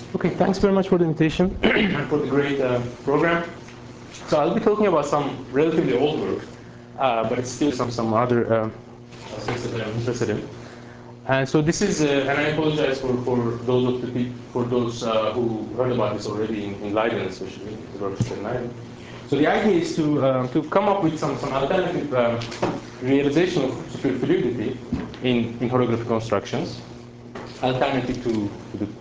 Okay, thanks very much for the invitation and for the great program. So I'll be talking about some relatively old work, but it's still some other things that I'm interested in. And so this is, and I apologize for those of the for those who heard about this already in Leiden, especially the workshop in Leiden. So the idea is to come up with some alternative realization of superfluidity in holographic constructions, alternative to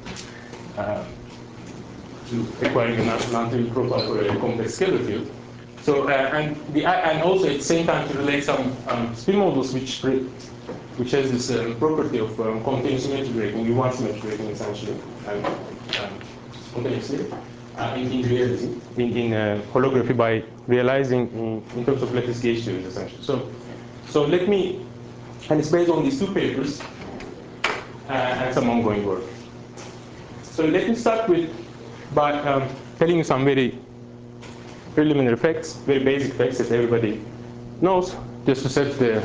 acquiring a non-trivial profile for a complex scalar field. So and also at the same time to relate some spin models which has this property of continuous symmetry breaking, U1 symmetry breaking essentially, spontaneously in reality, in holography by realizing in terms of lattice gauge theories essentially. So let me, and it's based on these two papers and some ongoing work. So let me start by telling you some very preliminary facts, very basic facts that everybody knows, just to set the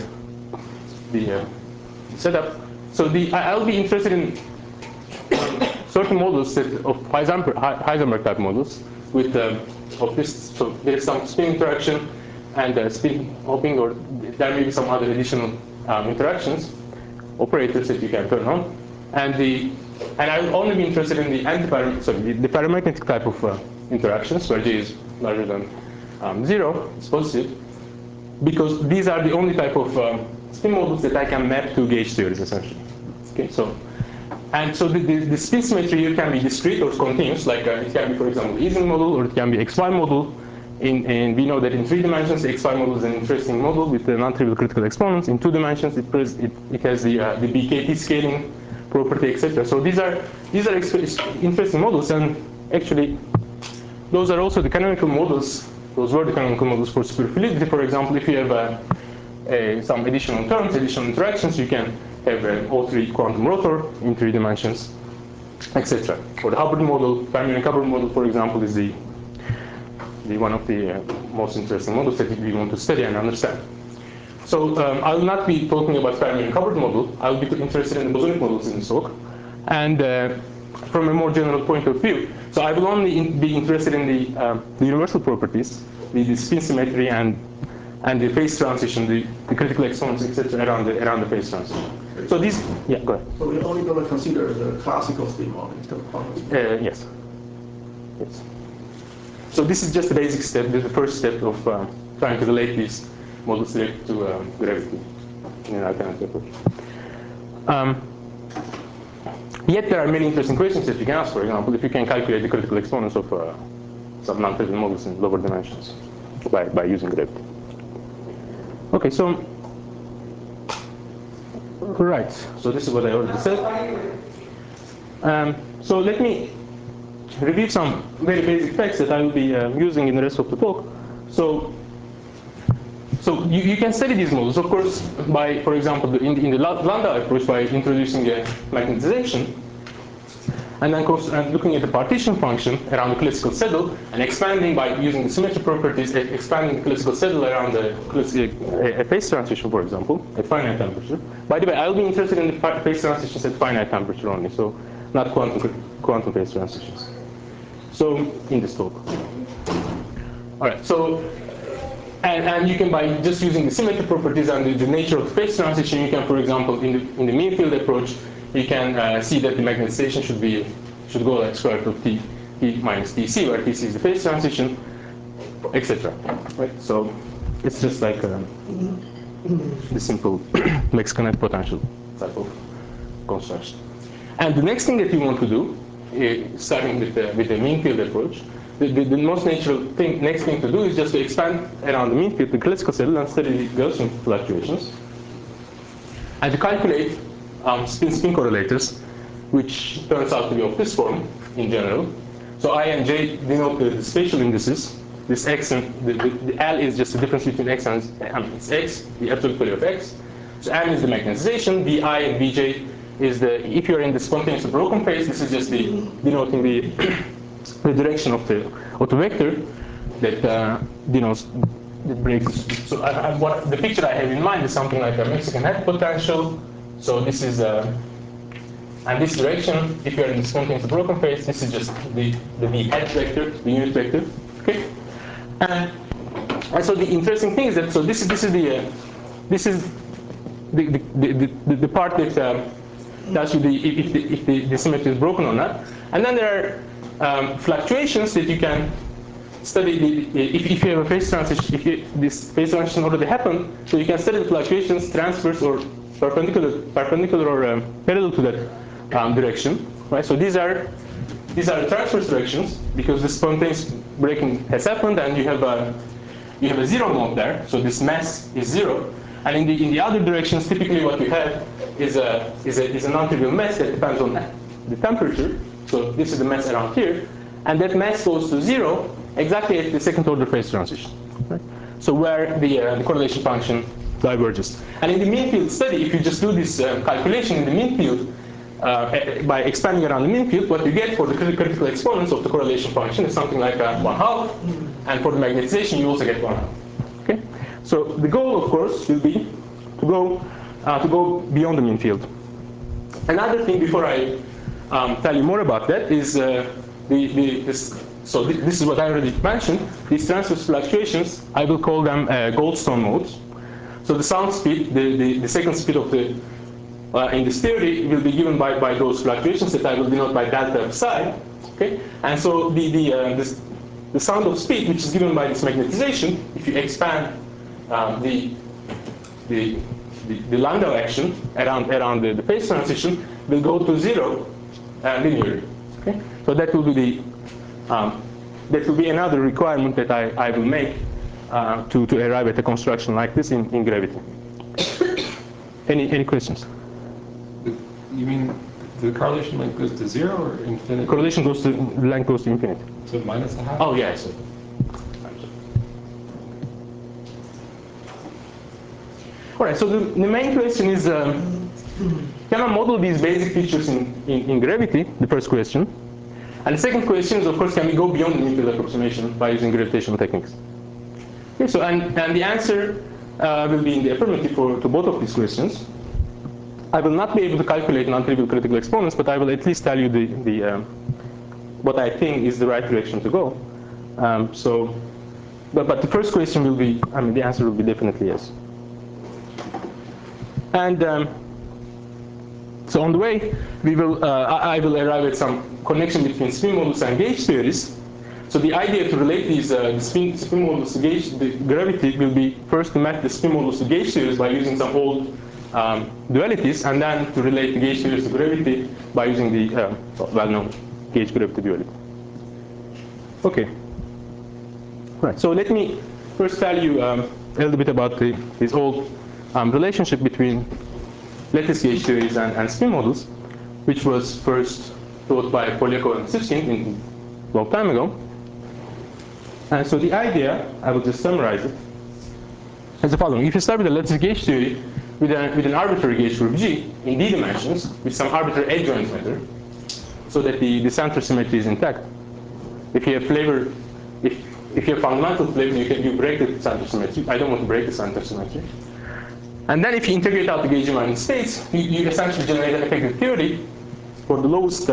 setup. So I'll be interested in certain models of Heisenberg type models with of this. So there's some spin interaction and spin hopping, or there may be some other additional interactions, operators that you can turn on, and I'll only be interested in the the paramagnetic type of interactions where J is larger than 0, it's positive, because these are the only type of spin models that I can map to gauge theories essentially. Okay, so the spin symmetry here can be discrete or continuous, like it can be, for example, Ising model, or it can be XY model. And we know that in 3 dimensions, the XY model is an interesting model with the non-trivial critical exponents. In 2 dimensions, it has the BKT scaling property, etc. So these are interesting models, and actually, those are also the canonical models. Those were the canonical models for superfluidity. For example, if you have some additional terms, additional interactions, you can have an O3 quantum rotor in 3 dimensions, etc. For the Hubbard model, Fermi-Hubbard model, for example, is the one of the most interesting models that we want to study and understand. So I will not be talking about Fermi-Hubbard model. I will be interested in the bosonic models in SOC, and from a more general point of view. So I will only be interested in the universal properties, the spin symmetry and the phase transition, the critical exponents, etc., around the phase transition. So these, yeah, go ahead. So we're only going to consider the classical spin model instead of quantum spin. Yes. So this is just the basic step, the first step of trying to relate these models direct to gravity in an alternative approach. Yet there are many interesting questions that you can ask. For example, if you can calculate the critical exponents of some non-trivial models in lower dimensions by using gravity. Okay, so right. So this is what I already said. So let me review some very basic facts that I will be using in the rest of the talk. So you can study these models, of course, by, for example, in the Landau approach, by introducing a magnetization, and then looking at the partition function around the classical saddle, and expanding by using the symmetry properties, expanding the classical saddle around a phase transition, for example, at finite temperature. By the way, I'll be interested in the phase transitions at finite temperature only, so not quantum phase transitions. So in this talk. All right. So and you can, by just using the symmetry properties and the nature of the phase transition, you can, for example, in the mean field approach, you can see that the magnetization should go like square root of t minus tc, where tc is the phase transition, etc. Right. So it's just like the simple Mexican potential type of construction. And the next thing that you want to do, starting with the mean field approach, the most natural next thing to do is just to expand around the mean field, the classical saddle, and study the Gaussian fluctuations, and to calculate spin-spin correlators, which turns out to be of this form in general. So I and J denote the spatial indices. This x and the L is just the difference between x and it's x, the absolute value of x. So M is the magnetization. The I and Bj is if you're in the spontaneous broken phase, this is just denoting the direction of the vector that denotes the breaks. So what the picture I have in mind is something like a Mexican head potential. So this is And this direction, if you're in the spontaneous broken phase, this is just the v hat vector, the unit vector. Okay. And so the interesting thing is that this is the part that tells you if the symmetry is broken or not. And then there are fluctuations that you can study if you have a phase transition. If this phase transition already happened, so you can study the fluctuations transverse or perpendicular or parallel to that direction, right? So these are the transverse directions because the spontaneous breaking has happened, and you have a zero mode there. So this mass is zero, and in the other directions, typically what you have is a non-trivial mass that depends on the temperature. So this is the mass around here, and that mass goes to zero exactly at the second order phase transition. Right? So where the correlation function diverges. And in the mean field study, if you just do this calculation in the mean field by expanding around the mean field, what you get for the critical exponents of the correlation function is something like 1/2, and for the magnetization you also get 1/2. Okay. So the goal, of course, will be to go beyond the mean field. Another thing before I tell you more about that is so this is what I already mentioned. These transverse fluctuations, I will call them Goldstone modes. So the sound speed, the second speed of the in this theory will be given by those fluctuations that I will denote by delta psi. Okay, and so the sound of speed, which is given by this magnetization, if you expand the Landau action around the phase transition, will go to zero linearly. Okay, so that will be another requirement that I will make to arrive at a construction like this in gravity. Any questions? You mean the correlation length goes to zero or infinity? Correlation length goes to infinity. So minus a half? Oh yeah, I see. All right. So the main question is, can I model these basic features in gravity? The first question. And the second question is, of course, can we go beyond the mean field approximation by using gravitational techniques? Okay. So and the answer will be in the affirmative to both of these questions. I will not be able to calculate non-trivial critical exponents, but I will at least tell you what I think is the right direction to go. But the first question will be, the answer will be definitely yes. And so on the way, I will arrive at some connection between spin modulus and gauge theories. So the idea to relate these spin modulus to gauge the gravity will be first to map the spin modulus to gauge theories by using some old dualities, and then to relate the gauge theories to gravity by using the well-known gauge gravity duality. Okay. Right. So let me first tell you a little bit about this old relationship between lattice gauge theories and spin models, which was first taught by Polyakov and Sivkin a long time ago. And so the idea, I will just summarize it, is the following. If you start with a lattice gauge theory with an arbitrary gauge group G in d dimensions with some arbitrary adjoint matter, so that the center symmetry is intact. If you have flavor, if you have fundamental flavor, you break the center symmetry. I don't want to break the center symmetry. And then if you integrate out the gauge invariant states, you essentially generate an effective theory for the lowest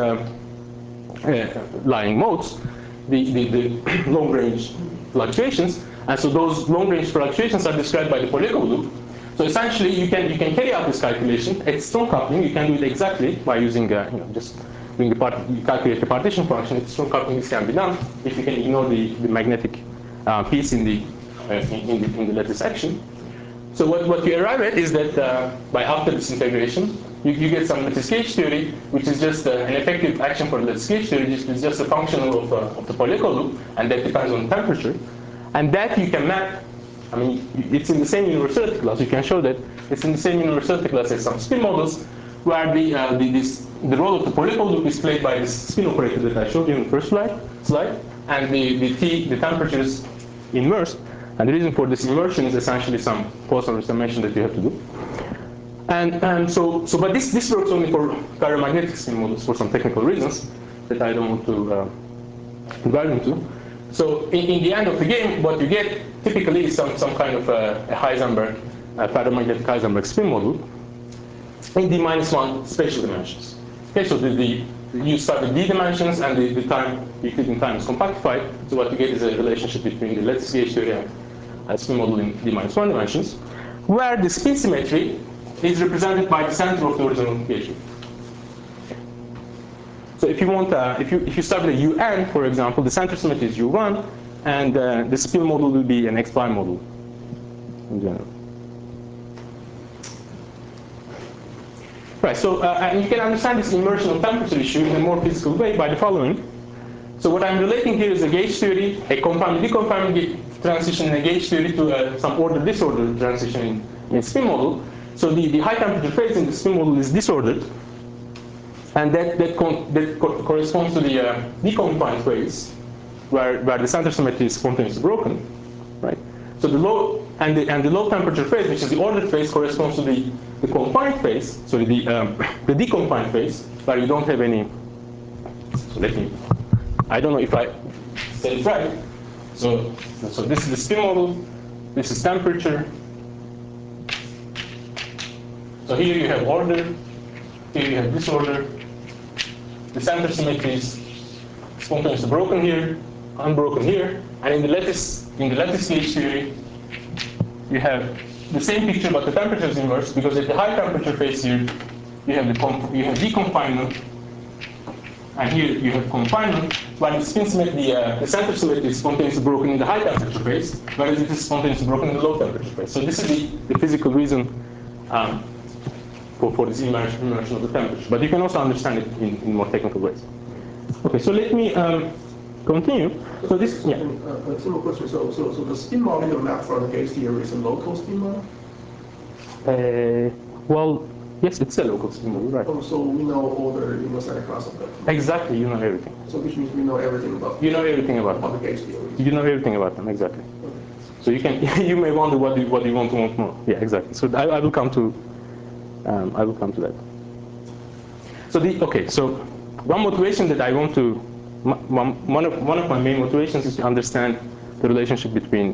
lying modes, the long-range fluctuations. And so those long-range fluctuations are described by the Polyakov loop. So essentially, you can carry out this calculation at strong coupling. You can do it exactly by using just doing you calculate the partition function. At strong coupling, this can be done if you can ignore the magnetic piece in the lattice action. So what you arrive at is that by after this integration, you get some lattice gauge theory, which is just an effective action for lattice gauge theory. It's just a function of the Polyakov loop, and that depends on temperature. And that you can map. It's in the same universality class. You can show that it's in the same universality class as some spin models, where the role of the Polyakov loop is played by this spin operator that I showed you in the first slide, and the temperature is inversed. And the reason for this inversion is essentially some Poisson summation that you have to do. But this works only for ferromagnetic spin models for some technical reasons that I don't want to dive into. So in the end of the game, what you get typically is some kind of a Heisenberg, ferromagnetic Heisenberg spin model in d-1 spatial dimensions. Okay, so you start with d dimensions, and the time Euclidean time is compactified. So what you get is a relationship between the lattice gauge theory and a spin model in d-1 dimensions, where the spin symmetry is represented by the center of the original gauge. So if you want, if you start with a UN, for example, the center symmetry is U1, and the spin model will be an X prime model in general. Right. So and you can understand this immersion of temperature issue in a more physical way by the following. So what I'm relating here is a gauge theory, a deconfinement transition in a gauge theory to some order-disorder transition in a spin model. So the high temperature phase in the spin model is disordered, and that corresponds to the deconfined phase, where the center symmetry is spontaneously broken, right? So the low and the low temperature phase, which is the ordered phase, corresponds to the confined phase. So the deconfined phase, where you don't have any. So let me. I don't know if I said it right. So this is the spin model. This is temperature. So here you have order. Here you have disorder. The center symmetry is spontaneously broken here, unbroken here, and in the lattice gauge theory, you have the same picture, but the temperature is inverse, because at the high temperature phase here, you have deconfinement, and here you have confinement, while the spin symmetry, the center symmetry is spontaneously broken in the high temperature phase, whereas it is spontaneously broken in the low temperature phase. So this is the physical reason for this immersion of the temperature. But you can also understand it in more technical ways. Okay, so let me continue. So this, yeah. A simple question. So the spin model you map for the gauge theory is a local spin model? Well, yes, it's a local spin model, right? Oh, so we know all the Santa class of that. Exactly, you know everything. So which means we know everything about. You know everything about the them. gauge theory. You know everything about them, exactly. Okay. So you can, you may wonder what you want to want more. Yeah, exactly. So I will come to that. So so one motivation that I want to, one of my main motivations is to understand the relationship between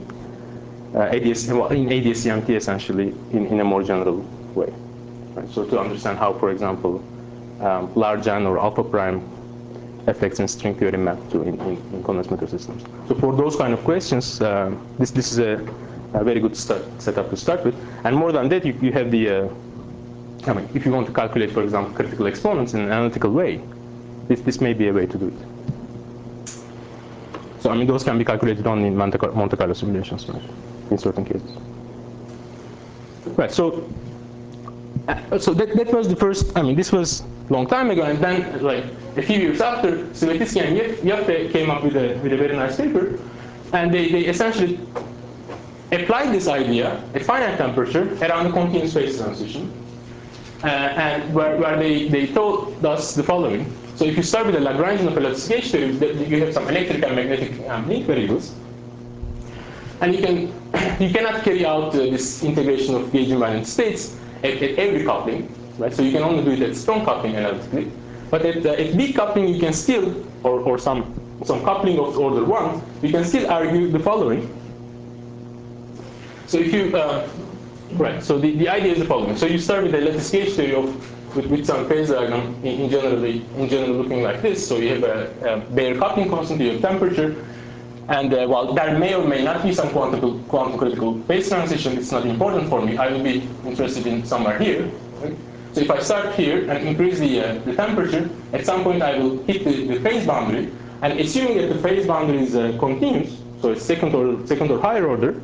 in ADS CMT essentially in a more general way. Right? So to understand how, for example, large N or alpha prime effects in string theory map to in condensed matter systems. So for those kind of questions, this is a very good setup to start with. And more than that, you have the I mean, if you want to calculate, for example, critical exponents in an analytical way, this may be a way to do it. So I mean, those can be calculated only in Monte Carlo simulations, right? In certain cases. Right. So that was the first. I mean, this was a long time ago, and then like a few years after, Svetitsky and Jaffe came up with a very nice paper, and they essentially applied this idea at finite temperature around the continuous phase transition. And where they told us the following. So if you start with a Lagrangian of a lattice gauge theory, you have some electric and magnetic link variables, and you cannot carry out this integration of gauge invariant states at every coupling, right? So you can only do it at strong coupling analytically, but at weak coupling you can still, or some coupling of order 1, you can still argue the following. So if you right. So the idea is the following. So you start with a lattice gauge theory with some phase diagram in general looking like this. So you have a bare coupling constant, you have temperature, and while there may or may not be some quantum critical phase transition, it's not important for me. I will be interested in somewhere here. Right? So if I start here and increase the temperature, at some point I will hit the phase boundary, and assuming that the phase boundary is continuous, so it's second or higher order,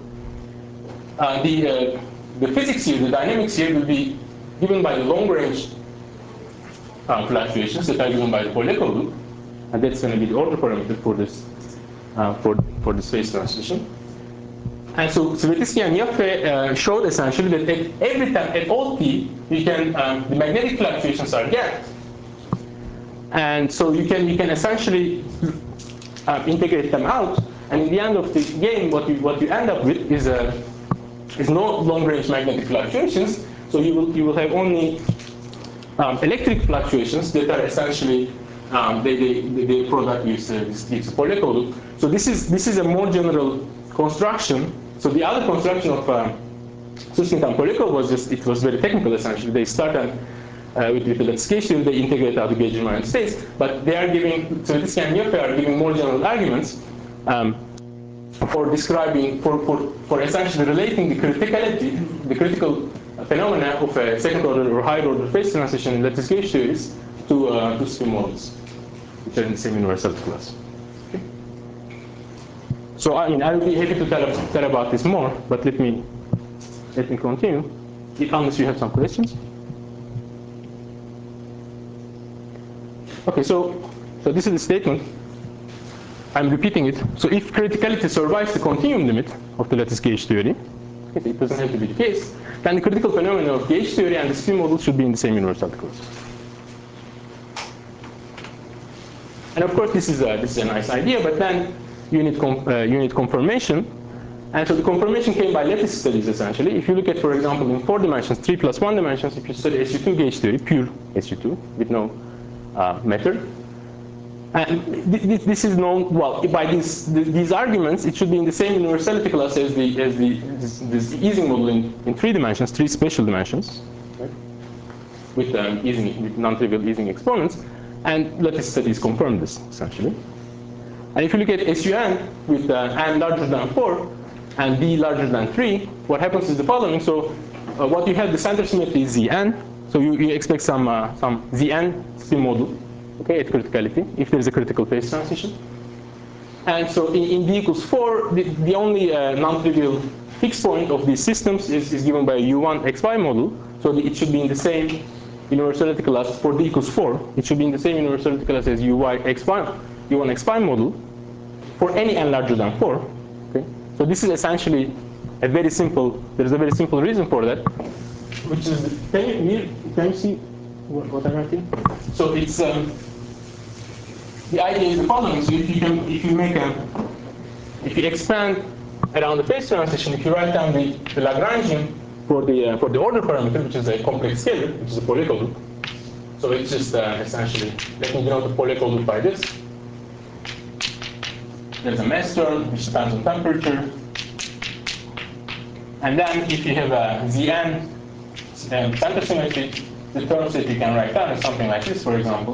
the physics here, the dynamics here will be given by the long-range fluctuations that are given by the Pauli-Ekman loop, and that's going to be the order parameter for this for this phase transition. And so Svetitsky and Jaffe showed essentially that at every time, at all t, you can the magnetic fluctuations are gapped, and so you can essentially integrate them out, and in the end of the game, what you end up with is no long-range magnetic fluctuations. So you will have only electric fluctuations that are essentially they product this Pauli-Ekman loop. So this is a more general construction. So the other construction of Susskind and Pauli-Ekman was very technical essentially. They start with the lattice gauge theory, they integrate out the gauge invariant states, but they are giving, so this and Yofei are giving more general arguments for describing, for essentially relating the criticality, the critical phenomena of a second order or higher order phase transition in lattice gauge theories to spin models, which are in the same universality class. Okay. So I mean, I would be happy to tell about this more, but let me continue, unless you have some questions. Okay, so this is the statement. I'm repeating it. So if criticality survives the continuum limit of the lattice gauge theory, it doesn't have to be the case, then the critical phenomena of gauge theory and the spin model should be in the same universality class. And of course, this is a nice idea, but then you need confirmation. And so the confirmation came by lattice studies, essentially. If you look at, for example, in 4 dimensions, 3 plus 1 dimensions, if you study SU2 gauge theory, pure SU2, with no method, and this is known, well, by these arguments, it should be in the same universality class as this Ising model in 3 dimensions, 3 spatial dimensions, right? With non-trivial Ising exponents. And lattice studies confirm this, essentially. And if you look at SUN with n larger than 4 and b larger than 3, what happens is the following. So what you have, the center symmetry is Zn. So you expect some Zn spin model, okay, at criticality, if there is a critical phase transition. And so in d equals 4, the only non-trivial fixed point of these systems is given by a U1 xy model. So it should be in the same universality class for d equals 4. It should be in the same universality class as U1 xy model for any n larger than 4. Okay? So this is essentially a very simple, there's a very simple reason for that, which is, can you see what I'm writing? So it's, the idea is the following. So if you expand around the phase transition, if you write down the Lagrangian for the order parameter, which is a complex scalar, which is a Polyakov. So it's just essentially, let me denote the Polyakov by this. There's a mass term, which depends on temperature. And then if you have a Zn center symmetry, the terms that you can write down is something like this, for example.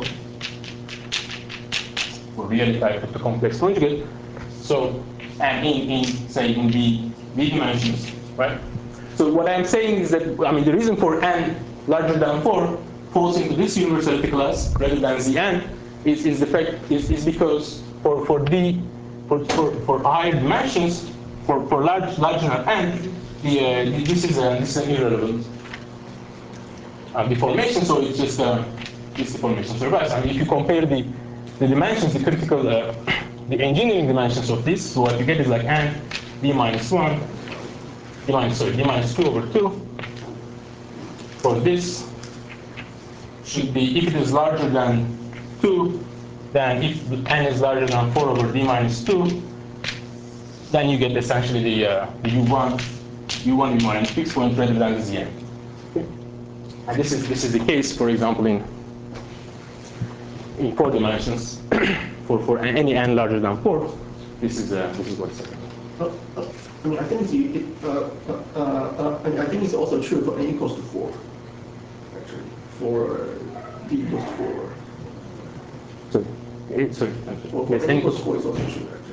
For real type of the complex conjugate. So, and in B dimensions, right? So what I'm saying is that, I mean, the reason for n larger than 4 falls into this universality class rather than Zn is the fact is because for higher dimensions, for larger than n, this is an irrelevant deformation. So it's just this deformation survives. I mean, if you compare the dimensions, the critical, the engineering dimensions of this, so what you get is like n d minus 1, d minus 2 over 2. For this should be, if it is larger than 2, then if n is larger than 4 over d minus 2, then you get essentially the U1 invariant fixed point rather than the Zn. Okay. And this is the case, for example, in 4 dimensions. for any n larger than 4, this is what's happening. I mean, I think I think it's also true for n equals to 4. Actually, for d equals 4. Sorry. For Yes, n equals 4 is also true. Actually.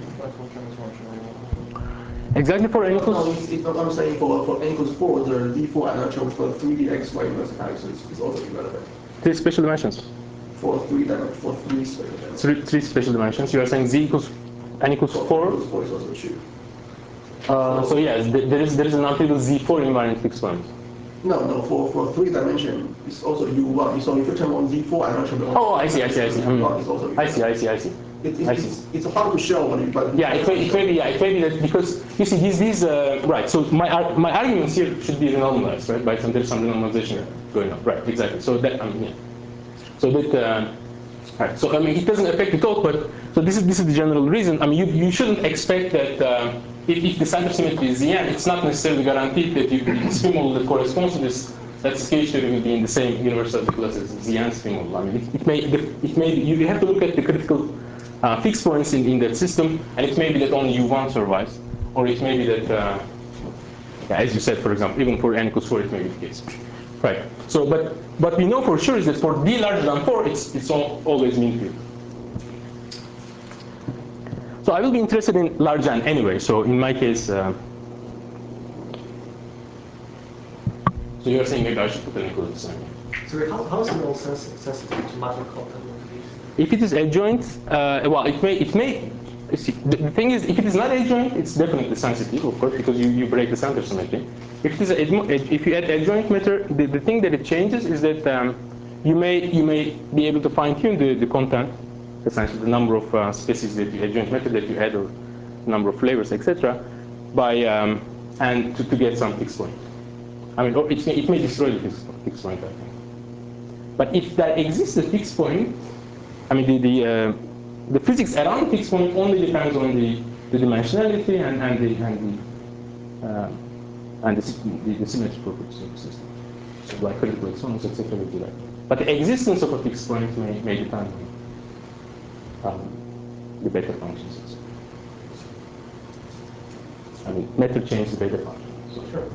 Exactly for n equals. No, I'm saying for n equals 4, the d4 anarchy for 3dxy universality is also irrelevant. 3 special dimensions. For 3 special dimensions. 3 special dimensions. You are saying z equals n equals 4. N equals 4 is also true. So yes, there is a non-trivial z4 invariant fixed point. No, for 3 dimension, it's also U1. So if you turn on Z4 anarchy, oh, I see. It's also I see. It's hard to show, but yeah, it may be that because you see these right. So my arguments here should be renormalized, right? By there's some renormalization going on, right? Exactly. So that yeah. So that right. So I mean, it doesn't affect the talk, but so this is the general reason. I mean, you shouldn't expect that if the center symmetry is Zn, it's not necessarily guaranteed that the spin model that corresponds to this lattice gauge theory will be in the same universality class as Zn spin model. I mean, it may you have to look at the critical fixed points in that system, and it may be that only U1 survives, or it may be that, as you said, for example, even for n equals 4, it may be the case. Right. So, but what we know for sure is that for d larger than 4, it's always mean field. So I will be interested in large n anyway. So in my case, so you're saying maybe I should put an equal sign. So how is it all sensitive to matter content modification? If it is adjoint, well, it may. See, the thing is, if it is not adjoint, it's definitely sensitive, of course, because you break the center symmetry. If it is if you add adjoint matter, the thing that it changes is that you may be able to fine tune the content, essentially the number of species that you adjoint matter that you add, or number of flavors, etc., by and to get some fixed point. I mean, it may destroy the fixed point, I think. But if there exists a fixed point, I mean, the physics around the fixed point only depends on the dimensionality and the symmetry properties of the system. So like critical exponents, etc. will do that. But the existence of a fixed point may depend on the beta functions, etc. I mean, method change the beta function. So. Sure.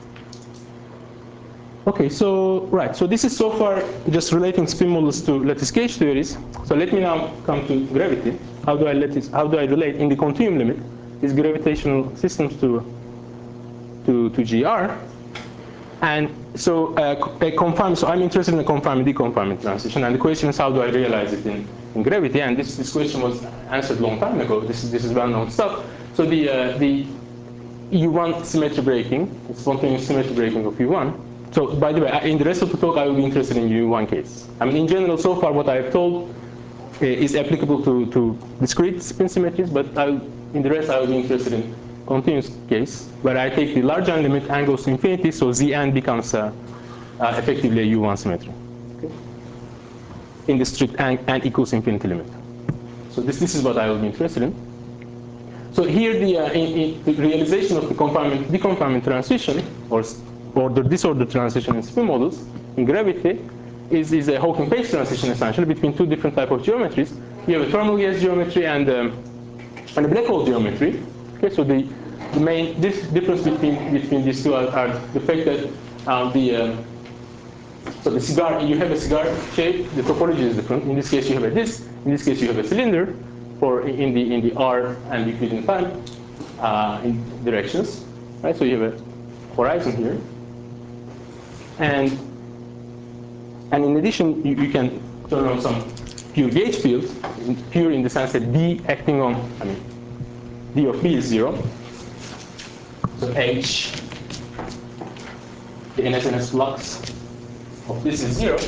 Okay, so right, so this is so far just relating spin models to lattice gauge theories. So let me now come to gravity. How do I relate in the continuum limit these gravitational systems to GR? And so so I'm interested in the confinement deconfinement transition, and the question is how do I realize it in gravity? And this question was answered a long time ago. This is well-known stuff. So the U1 symmetry breaking, spontaneous symmetry breaking of U1. So, by the way, in the rest of the talk, I will be interested in U1 case. I mean, in general, so far, what I have told is applicable to discrete spin symmetries, but in the rest, I will be interested in continuous case, where I take the large n limit, n goes to infinity, so Zn becomes effectively a U1 symmetry. Okay? In the strict n equals infinity limit. So this is what I will be interested in. So here, the realization of the confinement deconfinement transition, or the disorder transition in spin models in gravity is a Hawking-Page transition essentially between two different types of geometries. You have a thermal gas geometry and a black hole geometry. Okay, so the main difference between these two are the fact that so the cigar, you have a cigar shape, the topology is different. In this case you have a disc, in this case you have a cylinder for in the R and Euclidean time in directions. Right? So you have a horizon here. And in addition, you can turn on some pure gauge fields, pure in the sense that D acting on, I mean, D of B is 0. So H, the NS flux of this is 0.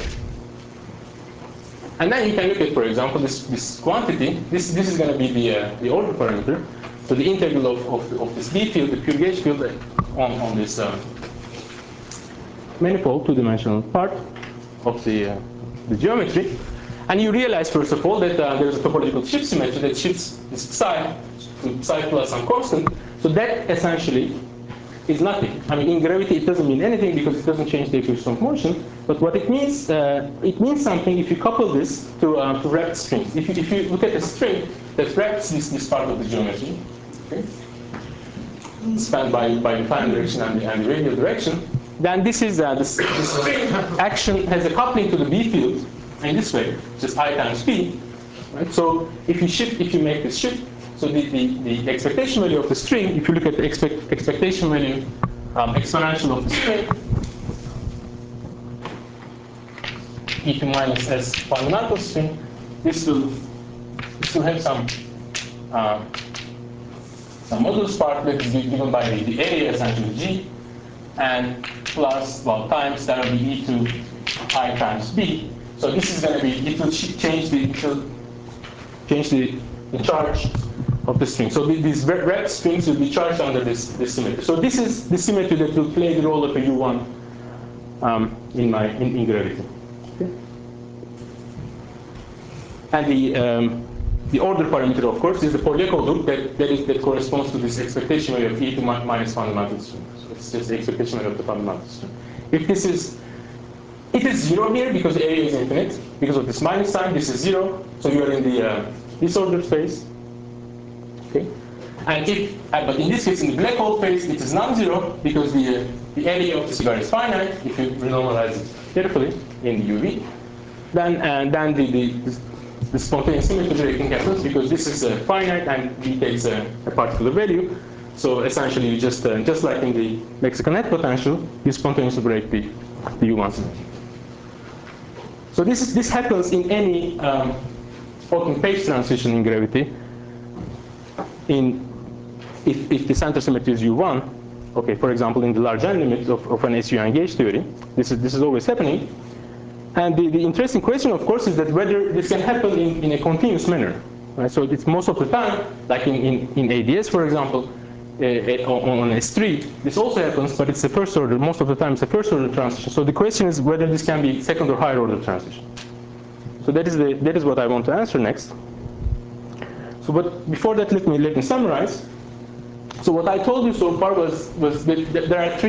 And then you can look at, for example, this quantity. This is going to be the order parameter. So the integral of this D field, the pure gauge field, on this manifold, two-dimensional part of the geometry, and you realize first of all that there's a topological shift symmetry that shifts this psi to psi plus some constant. So that essentially is nothing. I mean, in gravity it doesn't mean anything because it doesn't change the equation of motion. But what it means something if you couple this to wrapped strings. If you look at a string that wraps this part of the geometry, okay, spanned by the time direction and the radial direction, then this is this string action has a coupling to the B field in this way, just I times P. Right? So if you make this shift, so the expectation value of the string, if you look at the expectation value exponential of the string, e to minus s fundamental string, this will have some modulus part that is given by the area essentially G, and plus, well, times that will be e to I times B. So this is going to be, it will change the charge of the string. So these wrapped strings will be charged under this symmetry. So this is the symmetry that will play the role of a U1 in gravity. Okay. And the order parameter, of course, is the Polyakov loop that corresponds to this expectation value of e to minus fundamental string. So it's just the expectation value of the fundamental string. If this is, it is 0 here because the area is infinite. Because of this minus sign, this is 0. So you are in the disordered phase. Okay. And but in this case, in the black hole phase, it is non-zero because the area of the cigar is finite if you renormalize it carefully in the UV, then the spontaneous symmetry breaking happens because this is finite and V takes a particular value. So essentially, you just like in the lexical net potential, you spontaneously break the U1 symmetry. So this happens in any Hawking phase transition in gravity. If the center symmetry is U1, okay, for example, in the large N limit of an SUN gauge theory, this is always happening. And the interesting question, of course, is that whether this can happen in a continuous manner. Right? So it's most of the time, like in ADS, for example, on S3, this also happens, but it's the first order. Most of the time, it's a first order transition. So the question is whether this can be second or higher order transition. So that is what I want to answer next. So, but before that, let me summarize. So what I told you so far was that there are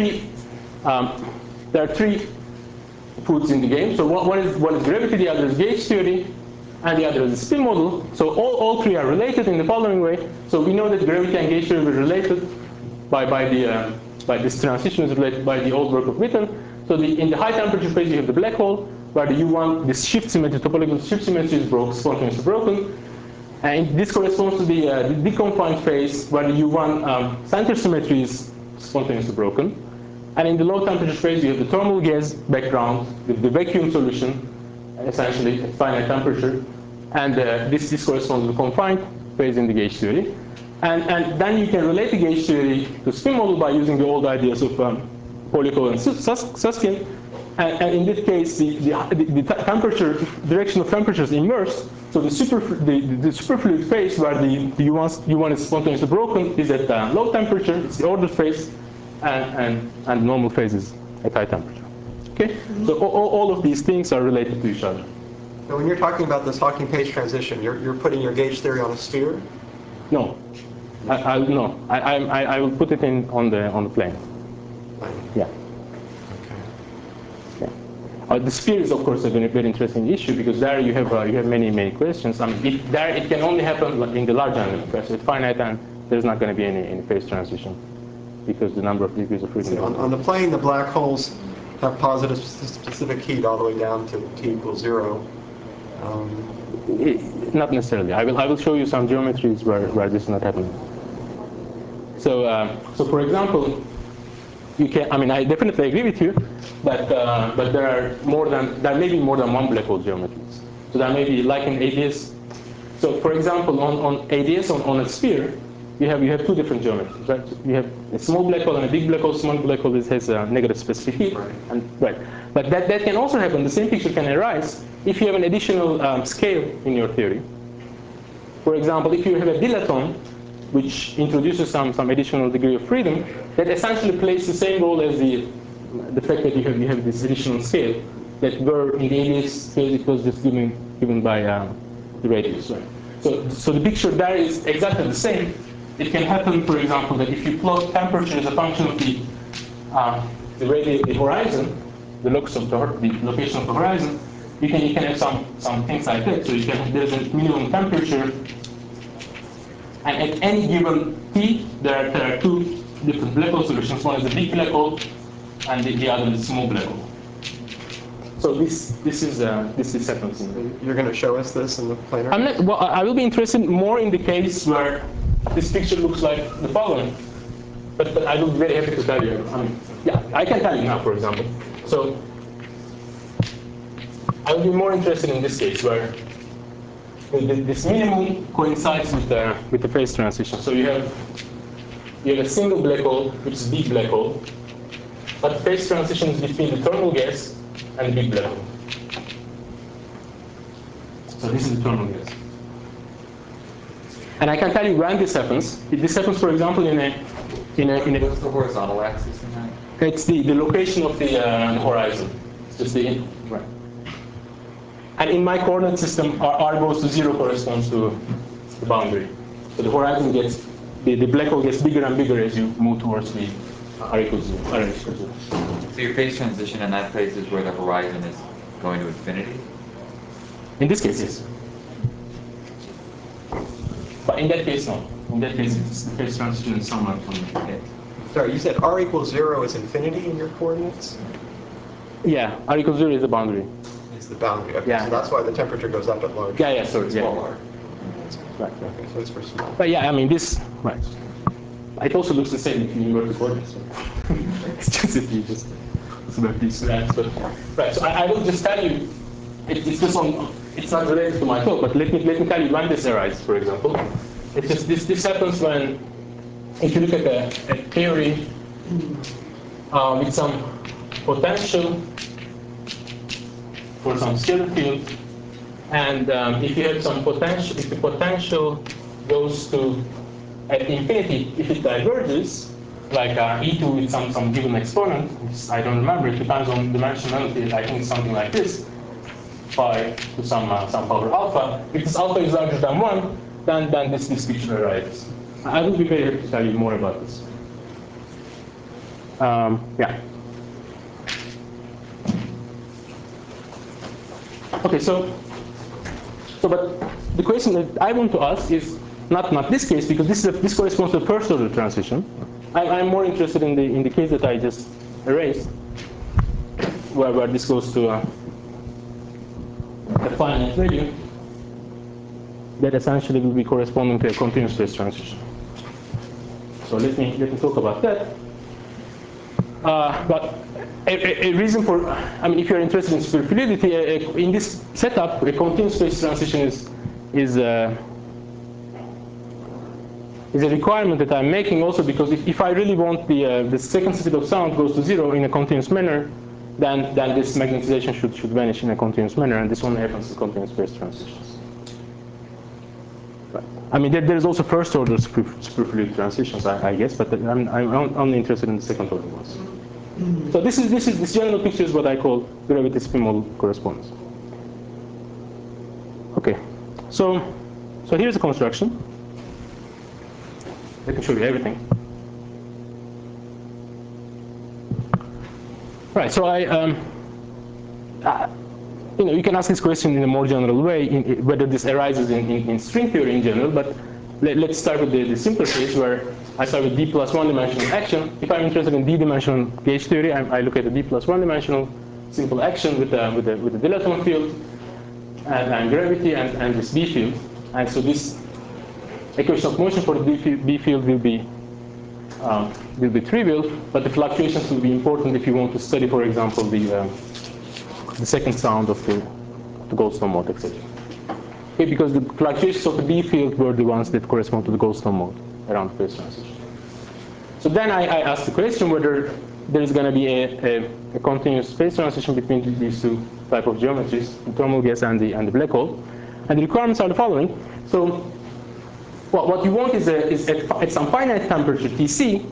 three foods in the game. So one is gravity, the other is gauge theory, and the other is the spin model. So all three are related in the following way. So we know that gravity and gauge theory were related by this transition is related by the old work of Witten. So in the high temperature phase you have the black hole, where the U1, this shift symmetry, topological shift symmetry is spontaneously broken. And this corresponds to the deconfined phase, where the U1 center symmetry is spontaneously broken. And in the low temperature phase, you have the thermal gas background with the vacuum solution, essentially at finite temperature. And this corresponds to the confined phase in the gauge theory. And then you can relate the gauge theory to spin model by using the old ideas of Polyakov and Susskind. And in this case, the temperature, direction of temperature is inverse. So the superfluid phase, where the U1 is spontaneously broken, is at low temperature. It's the ordered phase, and normal phase is at high temperature. Okay. So all of these things are related to each other. So when you're talking about this Hawking phase transition, you're putting your gauge theory on a sphere? No, I will put it on the plane. Yeah. The sphere is, of course, a very interesting issue because there you have many questions. I mean, it can only happen in the large N limit. So it's finite, and there's not going to be any phase transition because the number of degrees of freedom. So on the plane, the black holes have positive specific heat all the way down to T equals 0. Not necessarily. I will show you some geometries where this is not happening. So for example, you can. I mean, I definitely agree with you, but there may be more than one black hole geometries. So there may be, like in ADS. So for example, on ADS on a sphere, you have two different geometries, right? You have a small black hole and a big black hole. Small black hole has a negative specific heat, right? But that can also happen. The same picture can arise if you have an additional scale in your theory. For example, if you have a dilaton, which introduces some additional degree of freedom, that essentially plays the same role as the fact that you have this additional scale that were in the ADS case it was just given by the radius, right? So the picture there is exactly the same. It can happen, for example, that if you plot temperature as a function of the horizon, the locus of the location of the horizon, you can have some things like that. So there's a minimum temperature, and at any given t, there are two different black hole solutions. One is a big black hole, and the other is a small black hole. So this happens. You're going to show us this in the planar? I will be interested more in the case where this picture looks like the following. But I will be very happy to tell you. I can tell you now, for example. So I will be more interested in this case where this minimum coincides with the phase transition. So you have a single black hole, which is big black hole, but the phase transition is between the thermal gas and the big black hole. So this is the thermal gas. And I can tell you when this happens. This happens, for example, in a. What's the horizontal axis in that? It's the location of the horizon. It's just right. And in my coordinate system, r goes to 0 corresponds to the boundary. So the horizon gets, the black hole gets bigger and bigger as you move towards the r equals 0. So your phase transition in that phase is where the horizon is going to infinity? In this case, yes. But in that case, no. In that case, the phase transition is somewhat from it. Sorry, you said r equals 0 is infinity in your coordinates? Yeah, R equals 0 is the boundary. Is the boundary. Okay, Yeah. so that's why the temperature goes up at large. Yeah, sorry. Small Yeah. r. Right. Okay, so it's for small. But yeah, I mean this, right. It also looks the same if you invert the coordinates. So. It's just if you just invert these rats. But right, so I will just tell you, it's just on, it's not related to my talk, but let me tell you when this arises, for example. It's just this happens when, if you look at a theory with some potential for some scalar field, and if you have some potential, if the potential goes to at infinity, if it diverges, like E2 with some given exponent, which I don't remember, it depends on dimensionality, I think it's something like this, phi to some power alpha. If this alpha is larger than 1, then this picture arises. I will be very happy to tell you more about this. Yeah. Okay, but the question that I want to ask is not this case, because this corresponds to a first order transition. I'm more interested in the case that I just erased, where this goes to a finite value that essentially will be corresponding to a continuous phase transition. So let me talk about that. But a reason for, I mean, if you're interested in superfluidity, in this setup, a continuous phase transition is a requirement that I'm making also, because if I really want the second speed of sound goes to 0 in a continuous manner, then this magnetization should vanish in a continuous manner, and this only happens in continuous phase transitions. Right. I mean, there's also first order superfluid transitions, I guess, but I'm only interested in the second order ones. So this general picture is what I call gravity spin model correspondence. Okay, so here's the construction. Let me show you everything. Right. So you can ask this question in a more general way, whether this arises in string theory in general. But let's start with the simpler case where I start with d plus one dimensional action. If I'm interested in d-dimensional gauge theory, I look at the d plus one dimensional simple action with the dilaton field and gravity and this B field. And so this equation of motion for the B field will be trivial, but the fluctuations will be important if you want to study, for example, the second sound of the Goldstone mode, etc. Okay, because the fluctuations of the B field were the ones that correspond to the Goldstone mode around phase transition. So then I asked the question whether there is going to be a continuous phase transition between these two type of geometries, the thermal gas and the black hole. And the requirements are the following. So what you want is at some finite temperature Tc,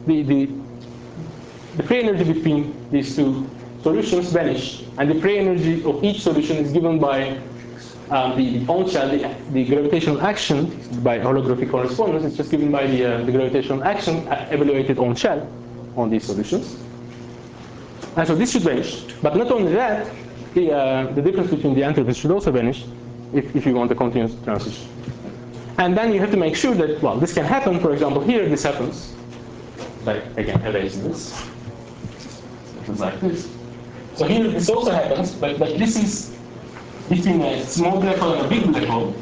the free energy between these two solutions vanish, and the free energy of each solution is given by the on shell, the gravitational action by holographic correspondence. It's just given by the gravitational action evaluated on shell on these solutions. And so this should vanish. But not only that, the difference between the entropies should also vanish if you want a continuous transition. And then you have to make sure that, well, this can happen. For example, here this happens. Like, again, erase this. It's like this. So here this also happens, but this is between a small black hole and a big black hole.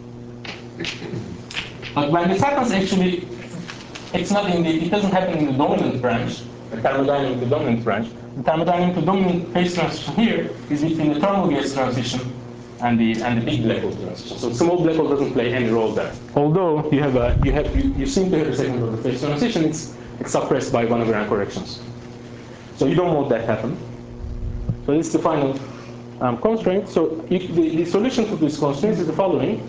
But when this happens, actually, it doesn't happen in the dominant branch, the thermodynamic to dominant branch. The thermodynamic to dominant phase transition here is between the thermal gas transition and the big black hole transition. So small black hole doesn't play any role there. Although you seem to have a second order phase transition, it's suppressed by one of your corrections. So you don't want that to happen. So this is the final constraint. So the solution to this constraint is the following.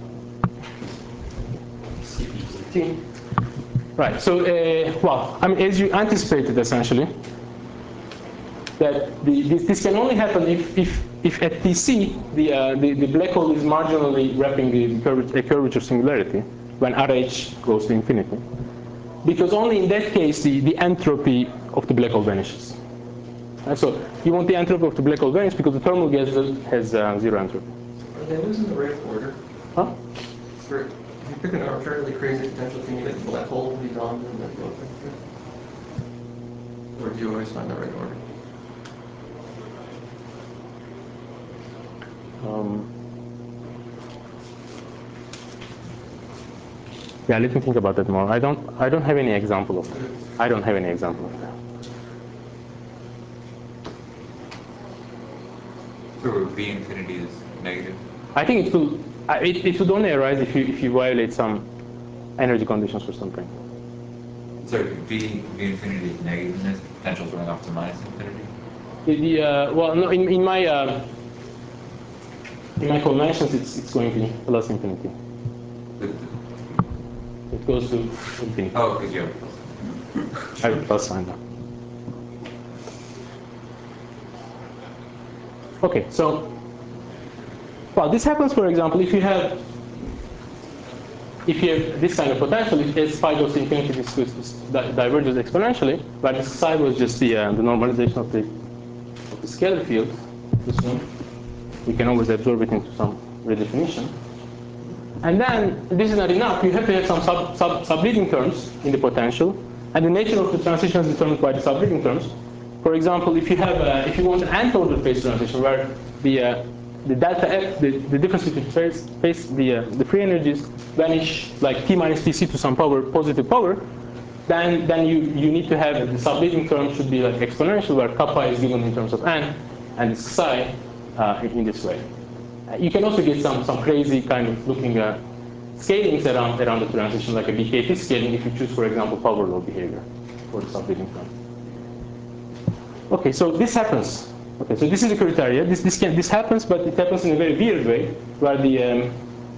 Right. So well, I mean, as you anticipated, essentially, that this can only happen if at Tc the black hole is marginally wrapping a curvature singularity when RH goes to infinity, because only in that case the entropy of the black hole vanishes. So you want the entropy of the black hole vanish because the thermal gas has zero entropy. Are they losing the right order? Huh? If you pick an arbitrarily crazy potential, can you get the black hole to be gone and then go? Or do you always find the right order? Yeah, let me think about that more. I don't have any example of that. I don't have any example of that. So V infinity is negative? I think it would only arise if you violate some energy conditions for something. So V infinity is negative and this potential is running off to minus infinity? Well, no, in my conventions, it's going to be plus infinity. It goes to infinity. Oh, because you have I have a plus sign now. Okay, so, well, this happens, for example, if you have this kind of potential, if as phi goes to infinity, this diverges exponentially, but this psi was just the normalization of the scalar field. This one, we can always absorb it into some redefinition. And then this is not enough. You have to have some subleading terms in the potential, and the nature of the transition is determined by the subleading terms. For example, if you want an nth order phase transition where the delta f, the difference between the free energies vanish like t minus tc to some power, positive power, then you need to have the subleading term should be like exponential, where kappa is given in terms of n, and psi in this way. You can also get some crazy kind of looking scalings around the transition, like a BKT scaling, if you choose, for example, power law behavior for the subleading term. Okay, so this happens. Okay, so this is the criteria. This happens, but it happens in a very weird way, where the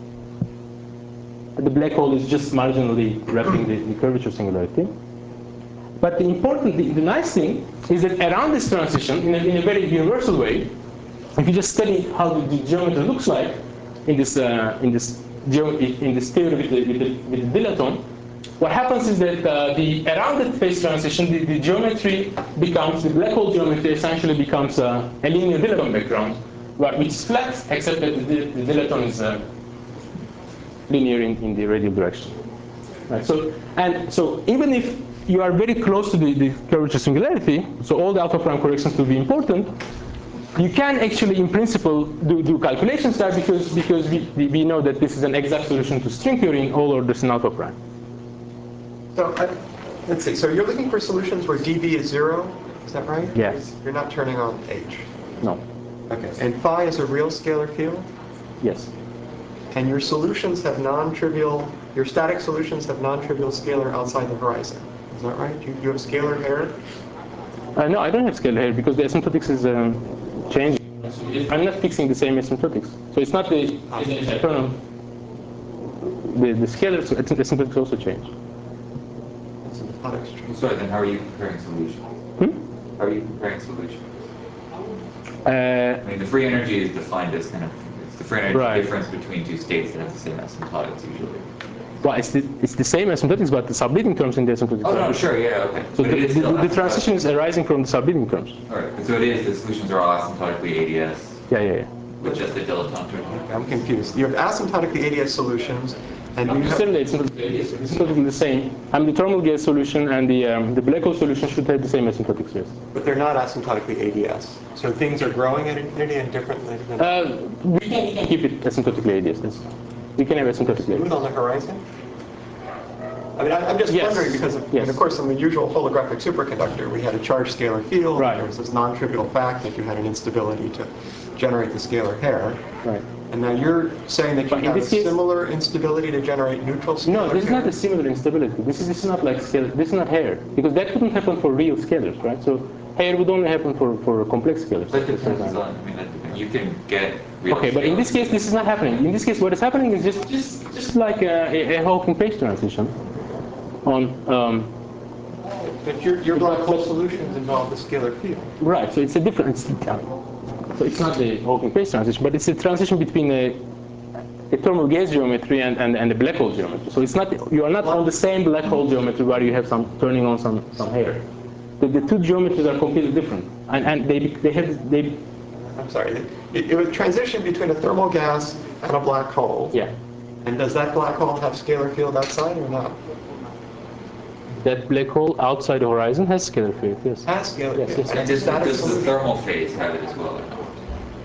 black hole is just marginally wrapping the curvature singularity. But the nice thing is that around this transition, in a very universal way, if you just study how the geometry looks like in this theory with the dilaton, what happens is that around the phase transition, the geometry becomes, the black hole geometry essentially becomes a linear dilaton background, which is flat, except that the dilaton is linear in the radial direction. Right? So even if you are very close to the curvature singularity, so all the alpha prime corrections will be important, you can actually, in principle, do calculations there because we know that this is an exact solution to string theory in all orders in alpha prime. So let's see. So you're looking for solutions where dV is 0, is that right? Yes. You're not turning on H. No. Okay. And phi is a real scalar field? Yes. And your solutions have non-trivial, your static solutions have non-trivial scalar outside the horizon. Is that right? You have scalar hair? No, I don't have scalar hair because the asymptotics is changing. I'm not fixing the same asymptotics. So it's not the eternal. The scalar asymptotics also change. So then how are you comparing solutions? How are you comparing solutions? I mean, the free energy is defined as kind of, it's the free energy difference between two states that have the same asymptotics usually. Well, it's the same asymptotics, but the subleading terms in the asymptotics. Oh, no, sure, yeah, okay. So the transition is arising from the subleading terms. All right, so it is, the solutions are all asymptotically ADS. Yeah. With just the dilettante. I'm confused. You have asymptotically ADS solutions, and you have... Certainly, it's asymptotically the same. And the thermal gas solution and the black hole solution should have the same asymptotics, yes. But they're not asymptotically ADS. So things are growing at infinity and differently than... We can keep it asymptotically ADS. Yes. We can have asymptotically Smooth on the horizon? I mean, I'm just wondering because, of course, in the usual holographic superconductor, we had a charged scalar field. Right. There was this non-trivial fact that you had an instability to generate the scalar hair. Right. And now you're saying that you have a similar instability to generate neutral scalar No, this is not hair? a similar instability. This is not like scalar. This is not hair because that couldn't happen for real scalars, right? So hair would only happen for complex scalars. That depends on. I mean, you can get. Real okay, but in this case, this is not happening. In this case, what is happening is just like a Hawking phase transition. But your black hole solutions involve the scalar field. Right. So it's a different. So it's not the Hawking phase transition, but it's a transition between a thermal gas geometry and the black hole geometry. So it's not, you are not on the same black hole geometry where you have some turning on some hair. The two geometries are completely different, and they. I'm sorry. It would transition between a thermal gas and a black hole. Yeah. And does that black hole have scalar field outside or not? That black hole outside the horizon has scalar field, yes. Has scalar field. Yes. And does the thermal phase have it as well or not?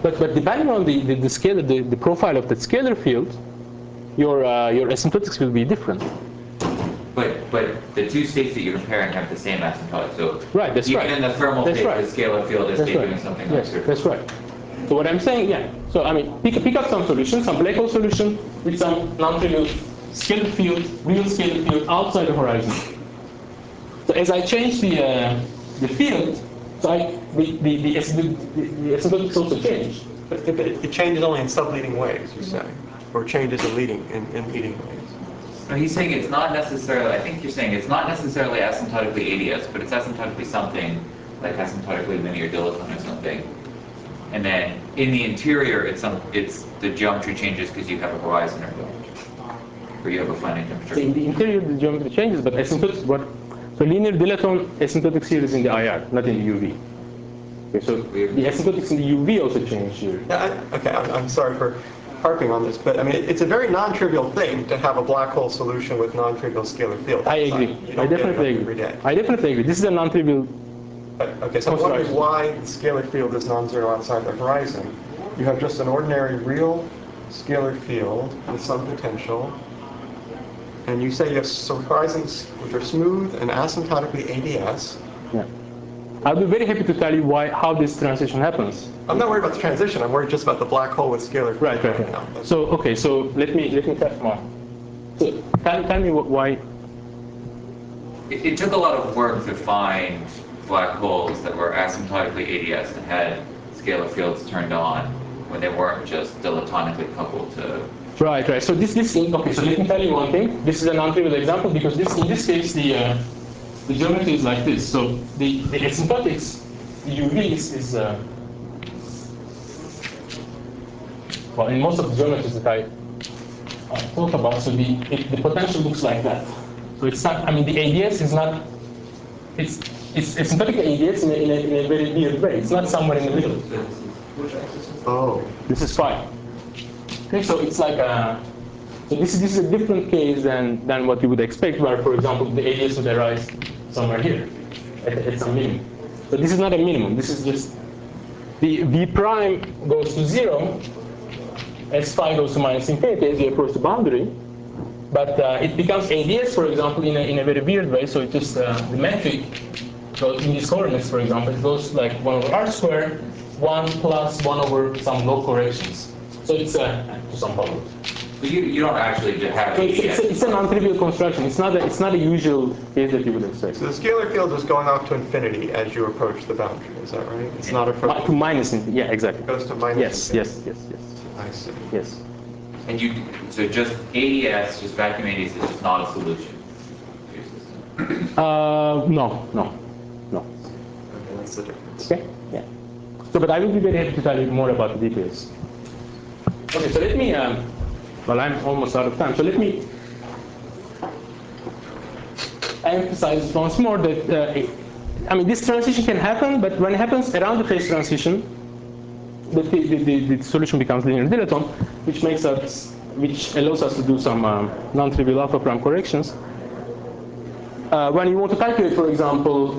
But depending on the scalar, the profile of the scalar field, your asymptotics will be different. But the two states that you're comparing have the same asymptotic. So right, that's even right. in the thermal that's state, right. the scalar field is that's doing right. something yes, like that's right. So what I'm saying, yeah. So I mean, pick up some solution, some black hole solution with some non-trivial scalar field, real scalar field outside the horizon. So as I change the field, so the asymptotics also change. But it changes only in subleading ways, you say, or changes in leading ways. No, he's saying it's not necessarily, I think you're saying it's not necessarily asymptotically ADS, but it's asymptotically something, like asymptotically linear dilaton or something. And then in the interior, it's the geometry changes because you have a horizon or you have a finite temperature. So in the interior, the geometry changes, but asymptotics, so linear dilaton asymptotics here is in the IR, not in the UV. Okay, so the asymptotics in the UV also change here. Yeah, okay, I'm sorry for harping on this, but I mean, it's a very non-trivial thing to have a black hole solution with non-trivial scalar field. I agree. I definitely agree. I definitely agree. This is a non-trivial. Okay, so I'm wondering why the scalar field is non-zero outside the horizon. You have just an ordinary real scalar field with some potential, and you say you have horizons which are smooth and asymptotically ADS. Yeah. I'll be very happy to tell you how this transition happens. I'm not worried about the transition. I'm worried just about the black hole with scalar. Right. So okay. So let me test more. So tell me why. It took a lot of work to find black holes that were asymptotically ADS and had scalar fields turned on when they weren't just dilatonically coupled to. Right. So this okay. So let me tell you one thing. This is a non-trivial example because in this case the geometry is like this. So the asymptotics, the UV is well, in most of the geometries that I talk about, so the potential looks like that. So it's not. I mean, the ADS is not. It's asymptotic ADS in a very weird way. It's not somewhere in the middle. Oh, this is phi. Okay, so it's like a. So this is a different case than what you would expect, where, for example, the ADS would arise somewhere here at some minimum. So this is not a minimum. This is just the V prime goes to 0 as phi goes to minus infinity as you approach the boundary. But it becomes ADS, for example, in a very weird way. So it just the metric goes in these coordinates, for example, it goes like 1 over r squared, 1 plus 1 over some log corrections. So it's to some power. But you don't actually just have ADS. It's a non-trivial construction. It's not a usual case that you would expect. So the scalar field is going off to infinity as you approach the boundary. Is that right? It's not to minus infinity. Yeah, exactly. It goes to minus infinity. Yes. I see. Yes. And so just ADS, just vacuum ADS is just not a solution to your system. No. Okay, that's the difference. Okay. Yeah. So, but I will be very happy to tell you more about the details. Okay. So let me. Well, I'm almost out of time. So let me emphasize once more that I mean this transition can happen, but when it happens around the phase transition, the solution becomes linear dilaton, which allows us to do some non-trivial alpha prime corrections. When you want to calculate, for example,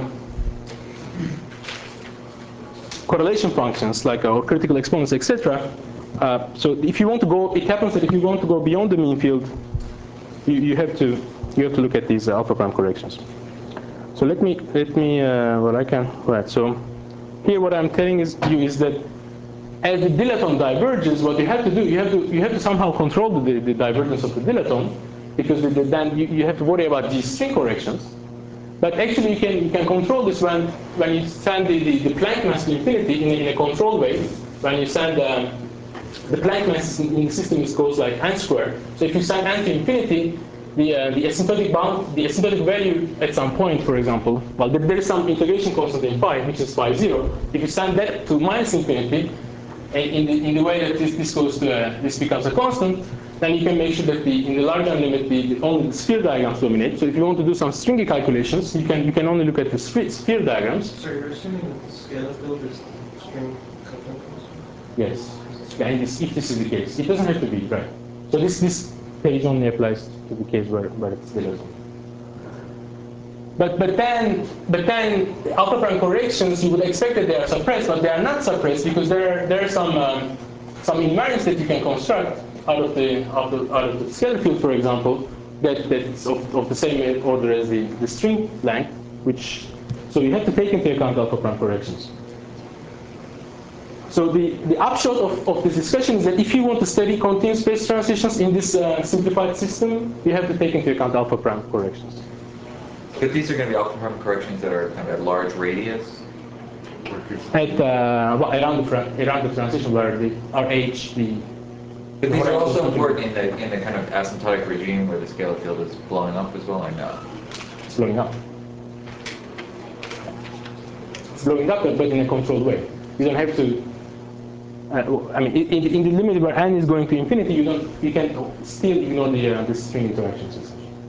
correlation functions like or critical exponents, etc. So if you want to go, it happens that if you want to go beyond the mean field, you have to look at these alpha prime corrections. So let me well, I can. Right. So here what I'm telling you is that as the dilaton diverges, what you have to do, you have to somehow control the divergence of the dilaton, because then you have to worry about these string corrections. But actually, you can control this when you send the Planck mass to infinity in a controlled way. When you send the Planck mass in the system goes like n squared. So if you send n to infinity, the asymptotic value at some point, for example, well, there is some integration constant in phi, which is phi 0. If you send that to minus infinity, in the way that this goes to this becomes a constant, then you can make sure that in the Lagrange limit only the sphere diagrams dominate. So if you want to do some stringy calculations, you can only look at the sphere diagrams. So you're assuming that the scalar field is string coupling constant? Yes. Yeah, if this is the case, it doesn't have to be right. So this page only applies to the case where it's dilaton. But then alpha prime corrections, you would expect that they are suppressed, but they are not suppressed because there are some invariants that you can construct out of the scalar field, for example, that's of the same order as the string length, which so you have to take into account alpha prime corrections. So the upshot of this discussion is that if you want to study continuous space transitions in this simplified system, you have to take into account alpha prime corrections. But these are going to be alpha prime corrections that are kind of at large radius? At around the transition where our h the. But these are also important in the kind of asymptotic regime where the scalar field is blowing up as well, or no? It's blowing up. It's blowing up, but in a controlled way. You don't have to. I mean, in the limit where n is going to infinity, you can still ignore the string interactions.